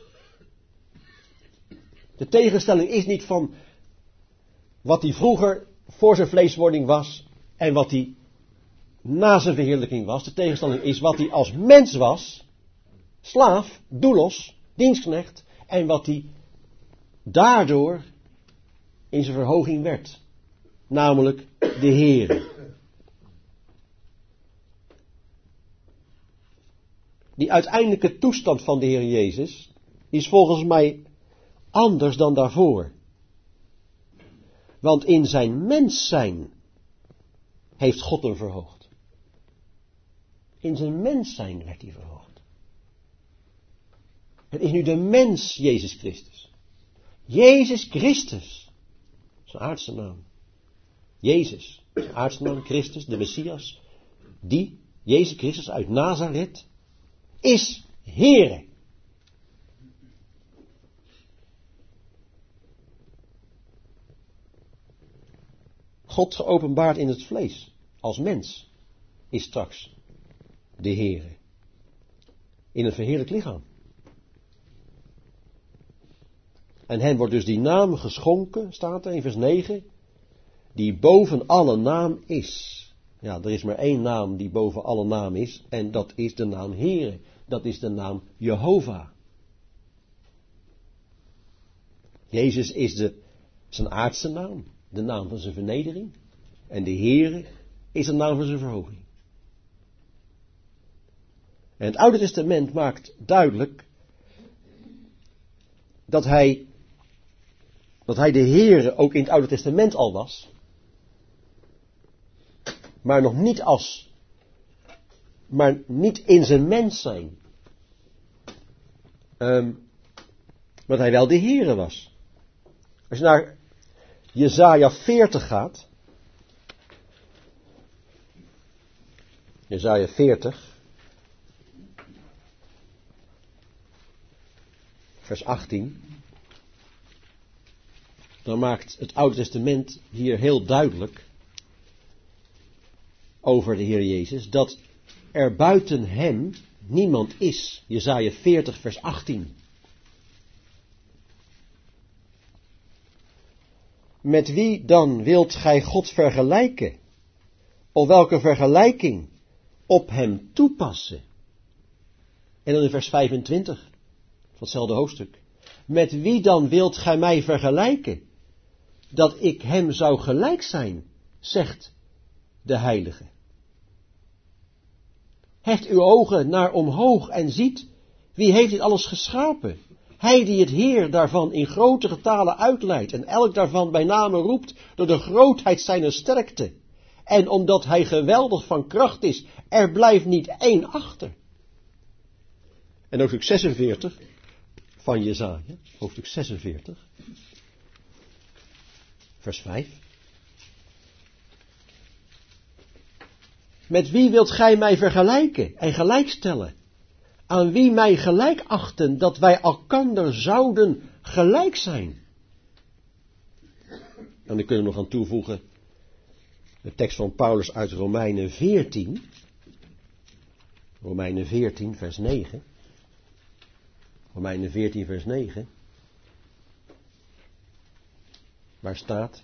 De tegenstelling is niet van wat hij vroeger voor zijn vleeswording was en wat hij na zijn verheerlijking was. De tegenstelling is wat hij als mens was, slaaf, doulos, dienstknecht, en wat hij daardoor in zijn verhoging werd. Namelijk de Heere. Die uiteindelijke toestand van de Heer Jezus is volgens mij anders dan daarvoor. Want in zijn mens zijn heeft God hem verhoogd. In zijn mens zijn werd hij verhoogd. Het is nu de mens Jezus Christus. Jezus Christus. Zijn aardse naam. Jezus. Zijn aardse naam Christus, de Messias. Die, Jezus Christus uit Nazareth, is Heere. God geopenbaard in het vlees, als mens, is straks de Heere. In een verheerlijk lichaam. En hen wordt dus die naam geschonken, staat er in vers negen, die boven alle naam is. Ja, er is maar één naam die boven alle naam is, en dat is de naam Heere. Dat is de naam Jehovah. Jezus is de, zijn aardse naam, de naam van zijn vernedering. En de Heere is de naam van zijn verhoging. En het Oude Testament maakt duidelijk dat hij, dat hij de Heere ook in het Oude Testament al was. Maar nog niet als, maar niet in zijn mens zijn. Um, dat hij wel de Heere was. Als je naar Jesaja veertig gaat. Jesaja veertig. Vers achttien. Dan maakt het Oude Testament hier heel duidelijk over de Heer Jezus, dat er buiten hem niemand is. Jesaja veertig vers achttien. Met wie dan wilt gij God vergelijken? Of welke vergelijking op hem toepassen? En dan in vers vijfentwintig, van hetzelfde hoofdstuk. Met wie dan wilt gij mij vergelijken? Dat ik hem zou gelijk zijn, zegt de Heilige. Heft uw ogen naar omhoog en ziet, wie heeft dit alles geschapen? Hij die het Heer daarvan in grote getalen uitleidt en elk daarvan bij name roept door de grootheid zijner sterkte. En omdat hij geweldig van kracht is, er blijft niet één achter. En hoofdstuk zesenveertig van Jesaja, hoofdstuk zesenveertig, vers vijf. Met wie wilt gij mij vergelijken en gelijkstellen? Aan wie mij gelijk achten, dat wij elkander zouden gelijk zijn? En dan kunnen we nog aan toevoegen de tekst van Paulus uit Romeinen veertien. Romeinen veertien vers negen. Romeinen veertien vers negen. Waar staat: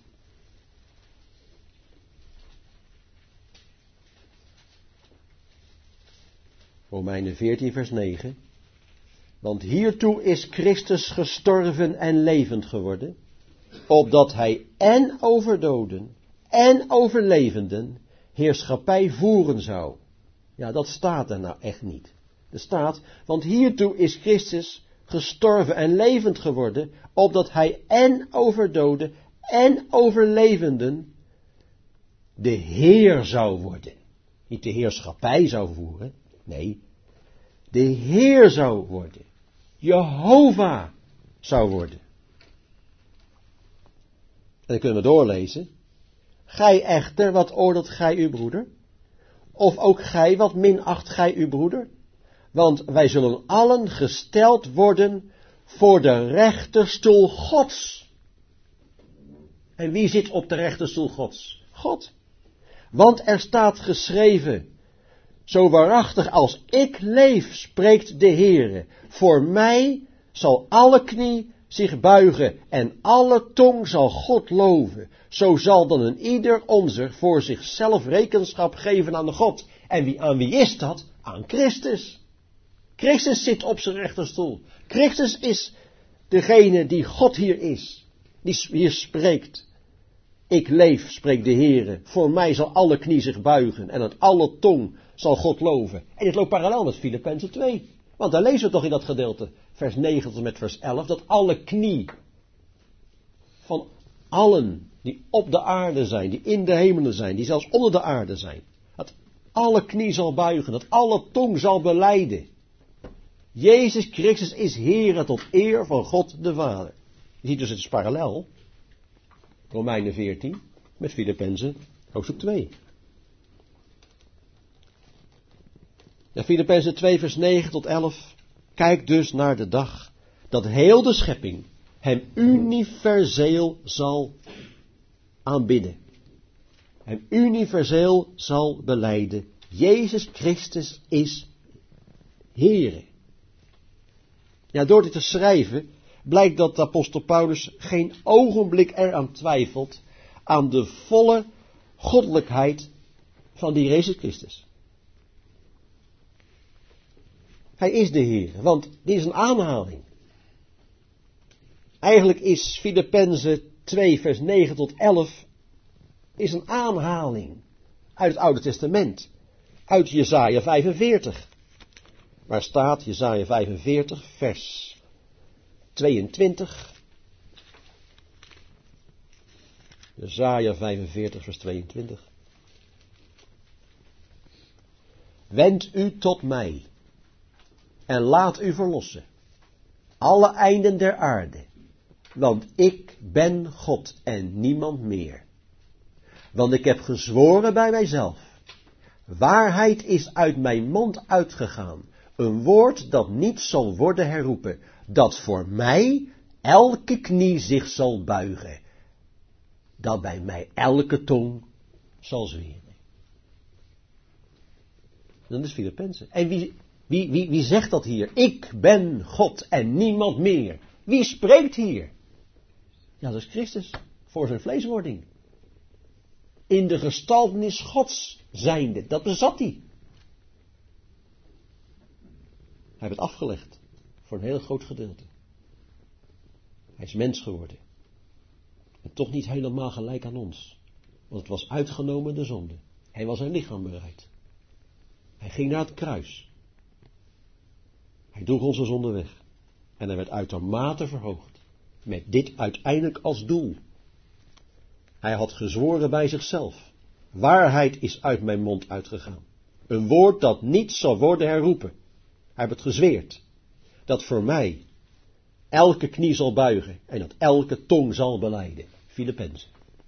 Romeinen veertien vers negen. Want hiertoe is Christus gestorven en levend geworden, opdat hij en over doden en over levenden heerschappij voeren zou. Ja, dat staat er nou echt niet. Er staat, want hiertoe is Christus gestorven en levend geworden, opdat hij en over doden en over levenden de Heer zou worden. Niet de heerschappij zou voeren, nee, de Heer zou worden. Jehovah zou worden. En dan kunnen we doorlezen. Gij echter, wat oordeelt gij uw broeder? Of ook gij, wat minacht gij uw broeder? Want wij zullen allen gesteld worden voor de rechterstoel Gods. En wie zit op de rechterstoel Gods? God. Want er staat geschreven: zo waarachtig als ik leef, spreekt de Heere, voor mij zal alle knie zich buigen en alle tong zal God loven. Zo zal dan een ieder onzer voor zichzelf rekenschap geven aan de God. En wie, aan wie is dat? Aan Christus. Christus zit op zijn rechterstoel. Christus is degene die God hier is. die hier spreekt. Ik leef, spreekt de Heere, voor mij zal alle knie zich buigen en uit alle tong zal God loven. En dit loopt parallel met Filippenzen twee. Want daar lezen we toch in dat gedeelte, vers negen tot en met vers elf, dat alle knie van allen die op de aarde zijn, die in de hemelen zijn, die zelfs onder de aarde zijn, dat alle knie zal buigen, dat alle tong zal belijden. Jezus Christus is Heere tot eer van God de Vader. Je ziet dus het is parallel, Romeinen veertien, met Filippenzen hoofdstuk twee. Ja, Filippenzen twee vers negen tot elf. Kijk dus naar de dag dat heel de schepping hem universeel zal aanbidden. Hem universeel zal belijden. Jezus Christus is Heere. Ja, door dit te schrijven blijkt dat de apostel Paulus geen ogenblik eraan twijfelt aan de volle goddelijkheid van die Jezus Christus. Hij is de Heer, want dit is een aanhaling. Eigenlijk is Filippenzen twee vers negen tot elf is een aanhaling uit het Oude Testament, uit Jesaja vijfenveertig. Waar staat Jesaja vijfenveertig vers tweeëntwintig. Jesaja vijfenveertig vers tweeëntwintig. Wend u tot mij en laat u verlossen, alle einden der aarde, want ik ben God en niemand meer. Want ik heb gezworen bij mijzelf, waarheid is uit mijn mond uitgegaan, een woord dat niet zal worden herroepen, dat voor mij elke knie zich zal buigen, dat bij mij elke tong zal zweren. Dat is Filippenzen. En wie, wie, wie, wie zegt dat hier? Ik ben God en niemand meer. Wie spreekt hier? Ja, dat is Christus, voor zijn vleeswording. In de gestaltenis Gods zijnde, dat bezat hij. Hij heeft het afgelegd, voor een heel groot gedeelte. Hij is mens geworden. En toch niet helemaal gelijk aan ons. Want het was uitgenomen de zonde. Hij was zijn lichaam bereid. Hij ging naar het kruis. Hij droeg onze zonde weg. En hij werd uitermate verhoogd. Met dit uiteindelijk als doel. Hij had gezworen bij zichzelf. Waarheid is uit mijn mond uitgegaan. Een woord dat niet zal worden herroepen. Hij heeft het gezweerd. Dat voor mij elke knie zal buigen. En dat elke tong zal belijden. Filippenzen.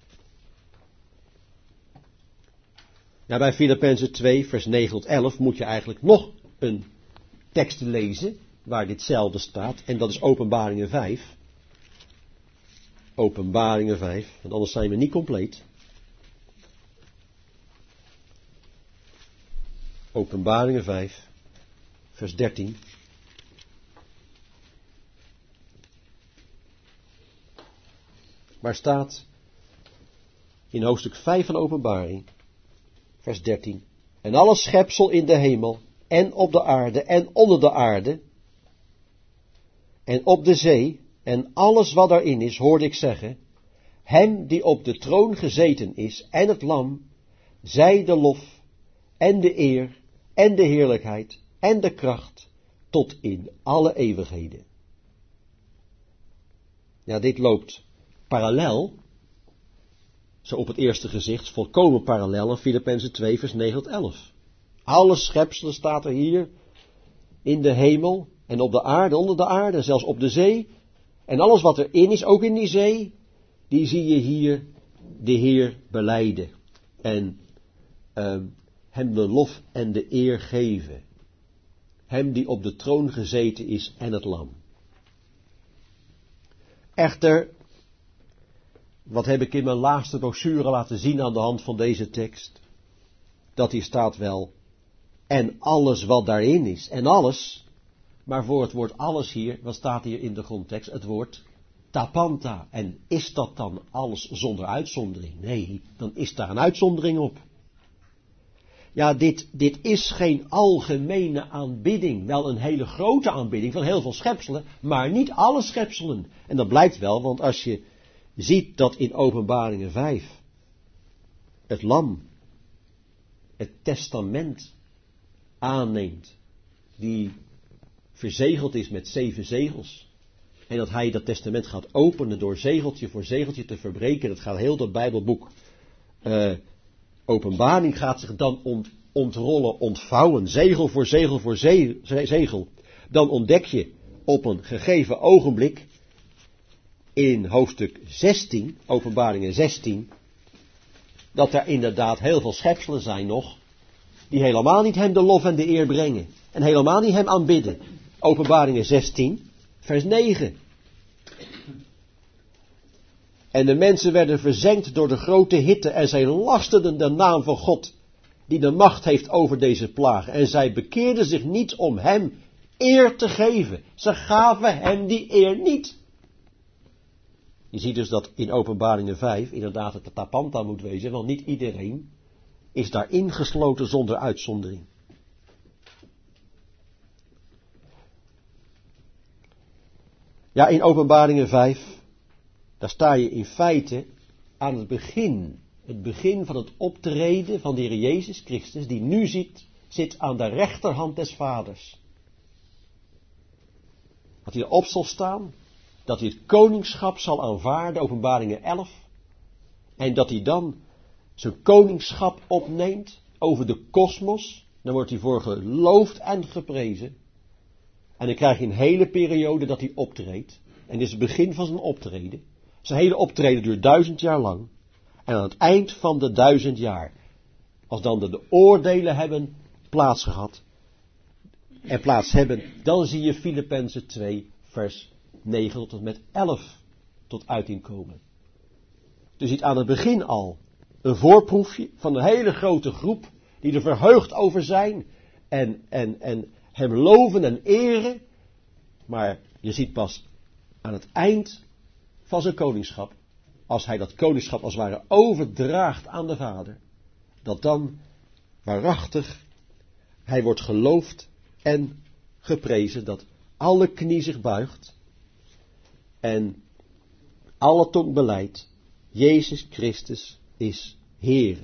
Ja, bij Filippenzen twee vers negen tot elf moet je eigenlijk nog een tekst lezen. Waar ditzelfde staat. En dat is Openbaringen vijf. Openbaringen vijf. Want anders zijn we niet compleet. Openbaringen vijf. Vers dertien. Waar staat in hoofdstuk vijf van Openbaring, vers dertien. En alle schepsel in de hemel en op de aarde en onder de aarde en op de zee en alles wat daarin is, hoorde ik zeggen, hem die op de troon gezeten is en het lam, zij de lof en de eer en de heerlijkheid en de kracht tot in alle eeuwigheden. Ja, dit loopt parallel, zo op het eerste gezicht, volkomen parallel aan Filippenzen twee vers negen tot elf. Alle schepselen staat er hier in de hemel en op de aarde, onder de aarde, zelfs op de zee. En alles wat erin is, ook in die zee, die zie je hier de Heer belijden. En uh, hem de lof en de eer geven. Hem die op de troon gezeten is en het lam. Echter, wat heb ik in mijn laatste brochure laten zien aan de hand van deze tekst? Dat hier staat wel, en alles wat daarin is, en alles, maar voor het woord alles hier, wat staat hier in de grondtekst? Het woord tapanta. En is dat dan alles zonder uitzondering? Nee, dan is daar een uitzondering op. Ja, dit, dit is geen algemene aanbidding. Wel een hele grote aanbidding van heel veel schepselen, maar niet alle schepselen. En dat blijkt wel, want als je ziet dat in Openbaringen vijf het lam het testament aanneemt, die verzegeld is met zeven zegels. En dat hij dat testament gaat openen door zegeltje voor zegeltje te verbreken. Dat gaat heel dat Bijbelboek uh, Openbaring gaat zich dan ont, ontrollen, ontvouwen, zegel voor zegel voor ze, zegel. Dan ontdek je op een gegeven ogenblik in hoofdstuk zestien, Openbaringen zestien, dat er inderdaad heel veel schepselen zijn nog, die helemaal niet hem de lof en de eer brengen. En helemaal niet hem aanbidden. Openbaringen zestien, vers negen. En de mensen werden verzengd door de grote hitte en zij lasterden de naam van God, die de macht heeft over deze plaag. En zij bekeerden zich niet om hem eer te geven. Ze gaven hem die eer niet. Je ziet dus dat in Openbaringen vijf inderdaad het tapanta moet wezen, want niet iedereen is daar ingesloten zonder uitzondering. Ja, in Openbaringen vijf, daar sta je in feite aan het begin. Het begin van het optreden van de Heer Jezus Christus, die nu zit, zit aan de rechterhand des Vaders. Dat hij erop zal staan, dat hij het koningschap zal aanvaarden, Openbaringen elf. En dat hij dan zijn koningschap opneemt over de kosmos. Dan wordt hij voor geloofd en geprezen. En dan krijg je een hele periode dat hij optreedt. En dit is het begin van zijn optreden. Zijn hele optreden duurt duizend jaar lang. En aan het eind van de duizend jaar, als dan de, de oordelen hebben plaatsgehad en plaats hebben, dan zie je Filippenzen twee, vers negen tot en met elf tot uiting komen. Je ziet aan het begin al een voorproefje van een hele grote groep die er verheugd over zijn en, en, en hem loven en eren. Maar je ziet pas aan het eind van zijn koningschap, als hij dat koningschap als het ware overdraagt aan de Vader, dat dan waarachtig hij wordt geloofd en geprezen, dat alle knie zich buigt en alle tong beleidt, Jezus Christus is Heere.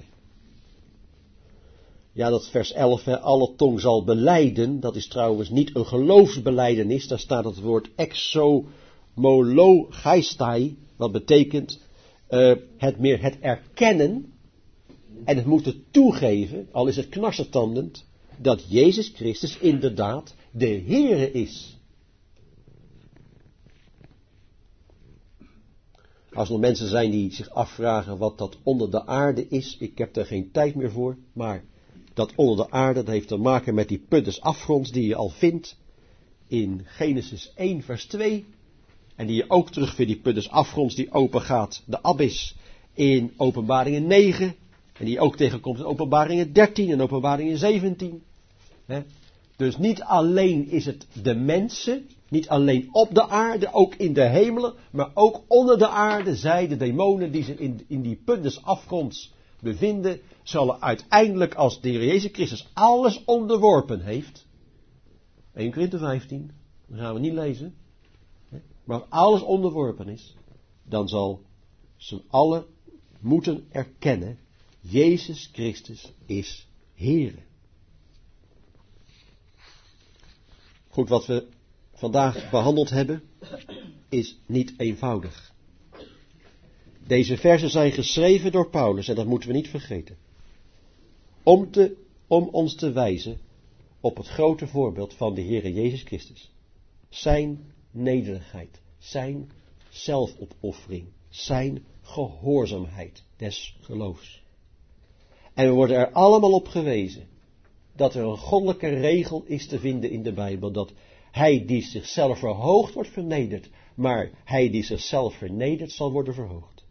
Ja, dat vers elf, hè, alle tong zal belijden, dat is trouwens niet een geloofsbelijdenis, daar staat het woord exomologeistai, wat betekent uh, het meer het erkennen en het moeten toegeven, al is het knarsetandend, dat Jezus Christus inderdaad de Heere is. Als er mensen zijn die zich afvragen wat dat onder de aarde is, ik heb daar geen tijd meer voor, maar dat onder de aarde, dat heeft te maken met die put des afgronds die je al vindt in Genesis één vers twee. En die je ook terugvindt, die put des afgronds die open gaat, de abyss, in Openbaringen negen. En die je ook tegenkomt in Openbaringen dertien en Openbaringen zeventien. He? Dus niet alleen is het de mensen, niet alleen op de aarde, ook in de hemelen, maar ook onder de aarde, zij de demonen die zich in, in die put des afgronds bevinden, zullen uiteindelijk, als de Heer Jezus Christus alles onderworpen heeft, één Korinthe vijftien, dat gaan we niet lezen, maar als alles onderworpen is, dan zal ze allen moeten erkennen, Jezus Christus is Heere. Goed, wat we vandaag behandeld hebben, is niet eenvoudig. Deze versen zijn geschreven door Paulus, en dat moeten we niet vergeten. Om, te, om ons te wijzen op het grote voorbeeld van de Heere Jezus Christus. Zijn nederigheid, zijn zelfopoffering, zijn gehoorzaamheid des geloofs. En we worden er allemaal op gewezen dat er een goddelijke regel is te vinden in de Bijbel, dat hij die zichzelf verhoogt wordt vernederd, maar hij die zichzelf vernedert zal worden verhoogd.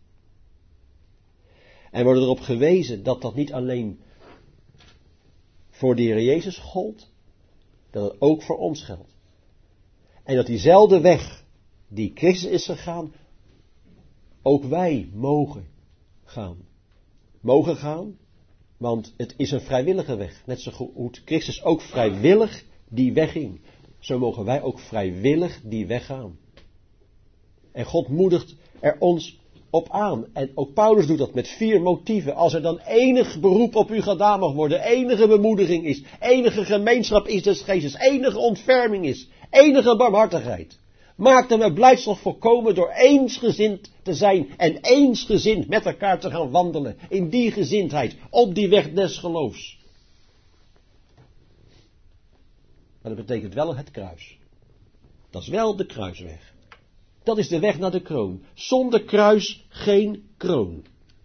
En we worden erop gewezen dat dat niet alleen voor de Heer Jezus gold, dat het ook voor ons geldt. En dat diezelfde weg die Christus is gegaan, ook wij mogen gaan. Mogen gaan, want het is een vrijwillige weg. Net zo goed Christus ook vrijwillig die weg ging. Zo mogen wij ook vrijwillig die weg gaan. En God moedigt er ons op aan. En ook Paulus doet dat met vier motieven. Als er dan enig beroep op u gedaan mag worden, enige bemoediging is, enige gemeenschap is des geestes, enige ontferming is, enige barmhartigheid. Maak dan met blijdschap voorkomen door eensgezind te zijn en eensgezind met elkaar te gaan wandelen. In die gezindheid, op die weg des geloofs. Maar dat betekent wel het kruis. Dat is wel de kruisweg. Dat is de weg naar de kroon. Zonder kruis geen kroon.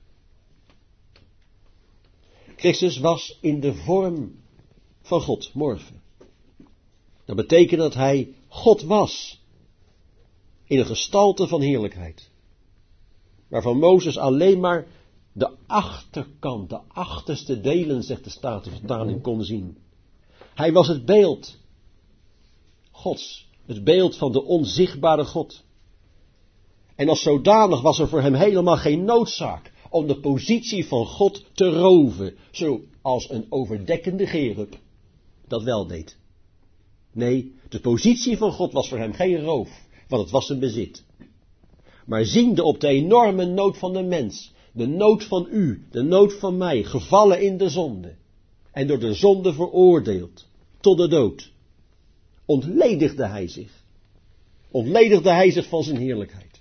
Christus was in de vorm van God, morgen. Dat betekent dat hij God was. In een gestalte van heerlijkheid. Waarvan Mozes alleen maar de achterkant, de achterste delen, zegt de Statenvertaling, kon zien. Hij was het beeld Gods. Het beeld van de onzichtbare God. En als zodanig was er voor hem helemaal geen noodzaak om de positie van God te roven, zoals een overdekkende cherub dat wel deed. Nee, de positie van God was voor hem geen roof, want het was zijn bezit. Maar ziende op de enorme nood van de mens, de nood van u, de nood van mij, gevallen in de zonde, en door de zonde veroordeeld tot de dood, ontledigde hij zich. Ontledigde hij zich van zijn heerlijkheid.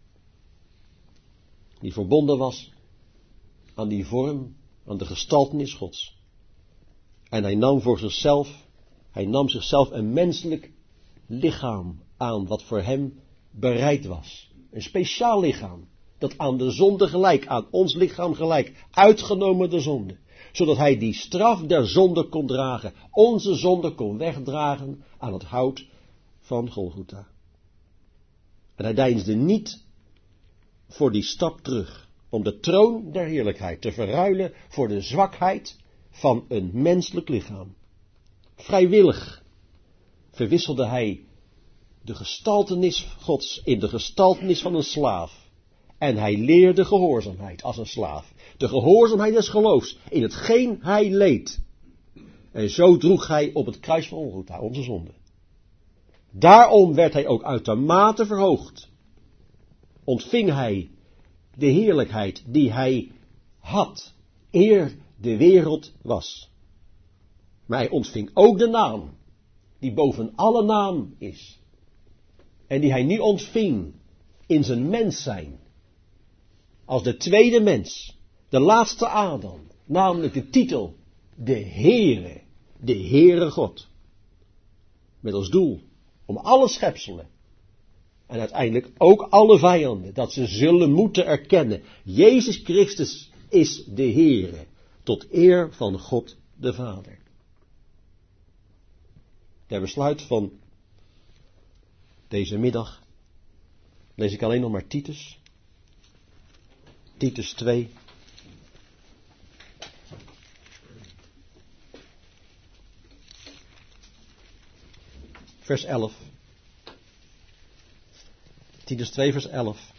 Die verbonden was aan die vorm, aan de gestaltenis Gods. En hij nam voor zichzelf, hij nam zichzelf een menselijk lichaam aan, wat voor hem bereid was. Een speciaal lichaam, dat aan de zonde gelijk, aan ons lichaam gelijk, uitgenomen de zonde. Zodat hij die straf der zonde kon dragen, onze zonde kon wegdragen aan het hout van Golgotha. En hij deinsde niet voor die stap terug, om de troon der heerlijkheid te verruilen voor de zwakheid van een menselijk lichaam. Vrijwillig verwisselde hij de gestaltenis Gods in de gestaltenis van een slaaf. En hij leerde gehoorzaamheid als een slaaf. De gehoorzaamheid des geloofs in hetgeen hij leed. En zo droeg hij op het kruis van Golgotha onze zonde. Daarom werd hij ook uitermate verhoogd. Ontving hij de heerlijkheid die hij had, eer de wereld was. Maar hij ontving ook de naam, die boven alle naam is. En die hij nu ontving in zijn mens zijn. Als de tweede mens, de laatste Adam, namelijk de titel, de Heere, de Heere God. Met als doel om alle schepselen, en uiteindelijk ook alle vijanden, dat ze zullen moeten erkennen, Jezus Christus is de Heere, tot eer van God de Vader. Ter besluit van deze middag lees ik alleen nog maar Titus. Titus twee. Vers elf. Titus twee vers elf.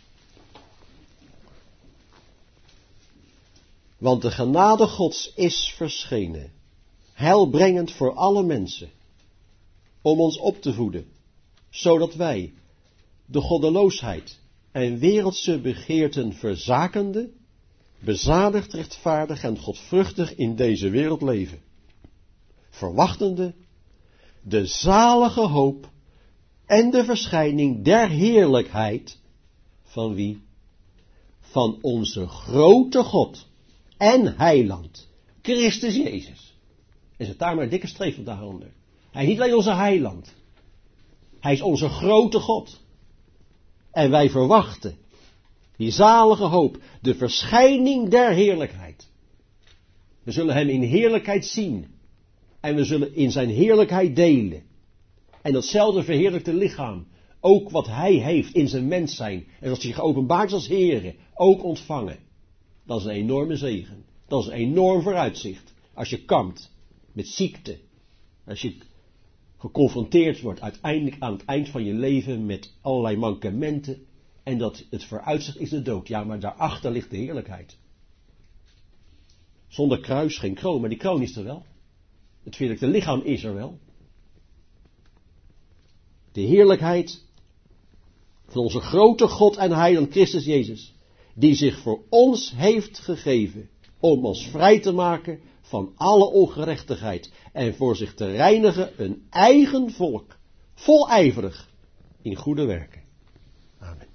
Want de genade Gods is verschenen, heilbrengend voor alle mensen, om ons op te voeden, zodat wij de goddeloosheid en wereldse begeerten verzakende, bezadigd, rechtvaardig en godvruchtig in deze wereld leven, verwachtende de zalige hoop en de verschijning der heerlijkheid van wie? Van onze grote God en heiland, Christus Jezus. En zet daar maar een dikke streep op daaronder. Hij is niet alleen onze heiland. Hij is onze grote God. En wij verwachten die zalige hoop, de verschijning der heerlijkheid. We zullen hem in heerlijkheid zien. En we zullen in zijn heerlijkheid delen. En datzelfde verheerlijkte lichaam, ook wat hij heeft in zijn mens zijn, en dat zich geopenbaard als Heere, ook ontvangen. Dat is een enorme zegen. Dat is een enorm vooruitzicht. Als je kampt met ziekte, als je geconfronteerd wordt uiteindelijk aan het eind van je leven met allerlei mankementen, en dat het vooruitzicht is de dood. Ja, maar daarachter ligt de heerlijkheid. Zonder kruis geen kroon, maar die kroon is er wel. Het verheerlijkte lichaam is er wel. De heerlijkheid van onze grote God en heiland Christus Jezus, die zich voor ons heeft gegeven, om ons vrij te maken van alle ongerechtigheid en voor zich te reinigen een eigen volk, volijverig in goede werken. Amen.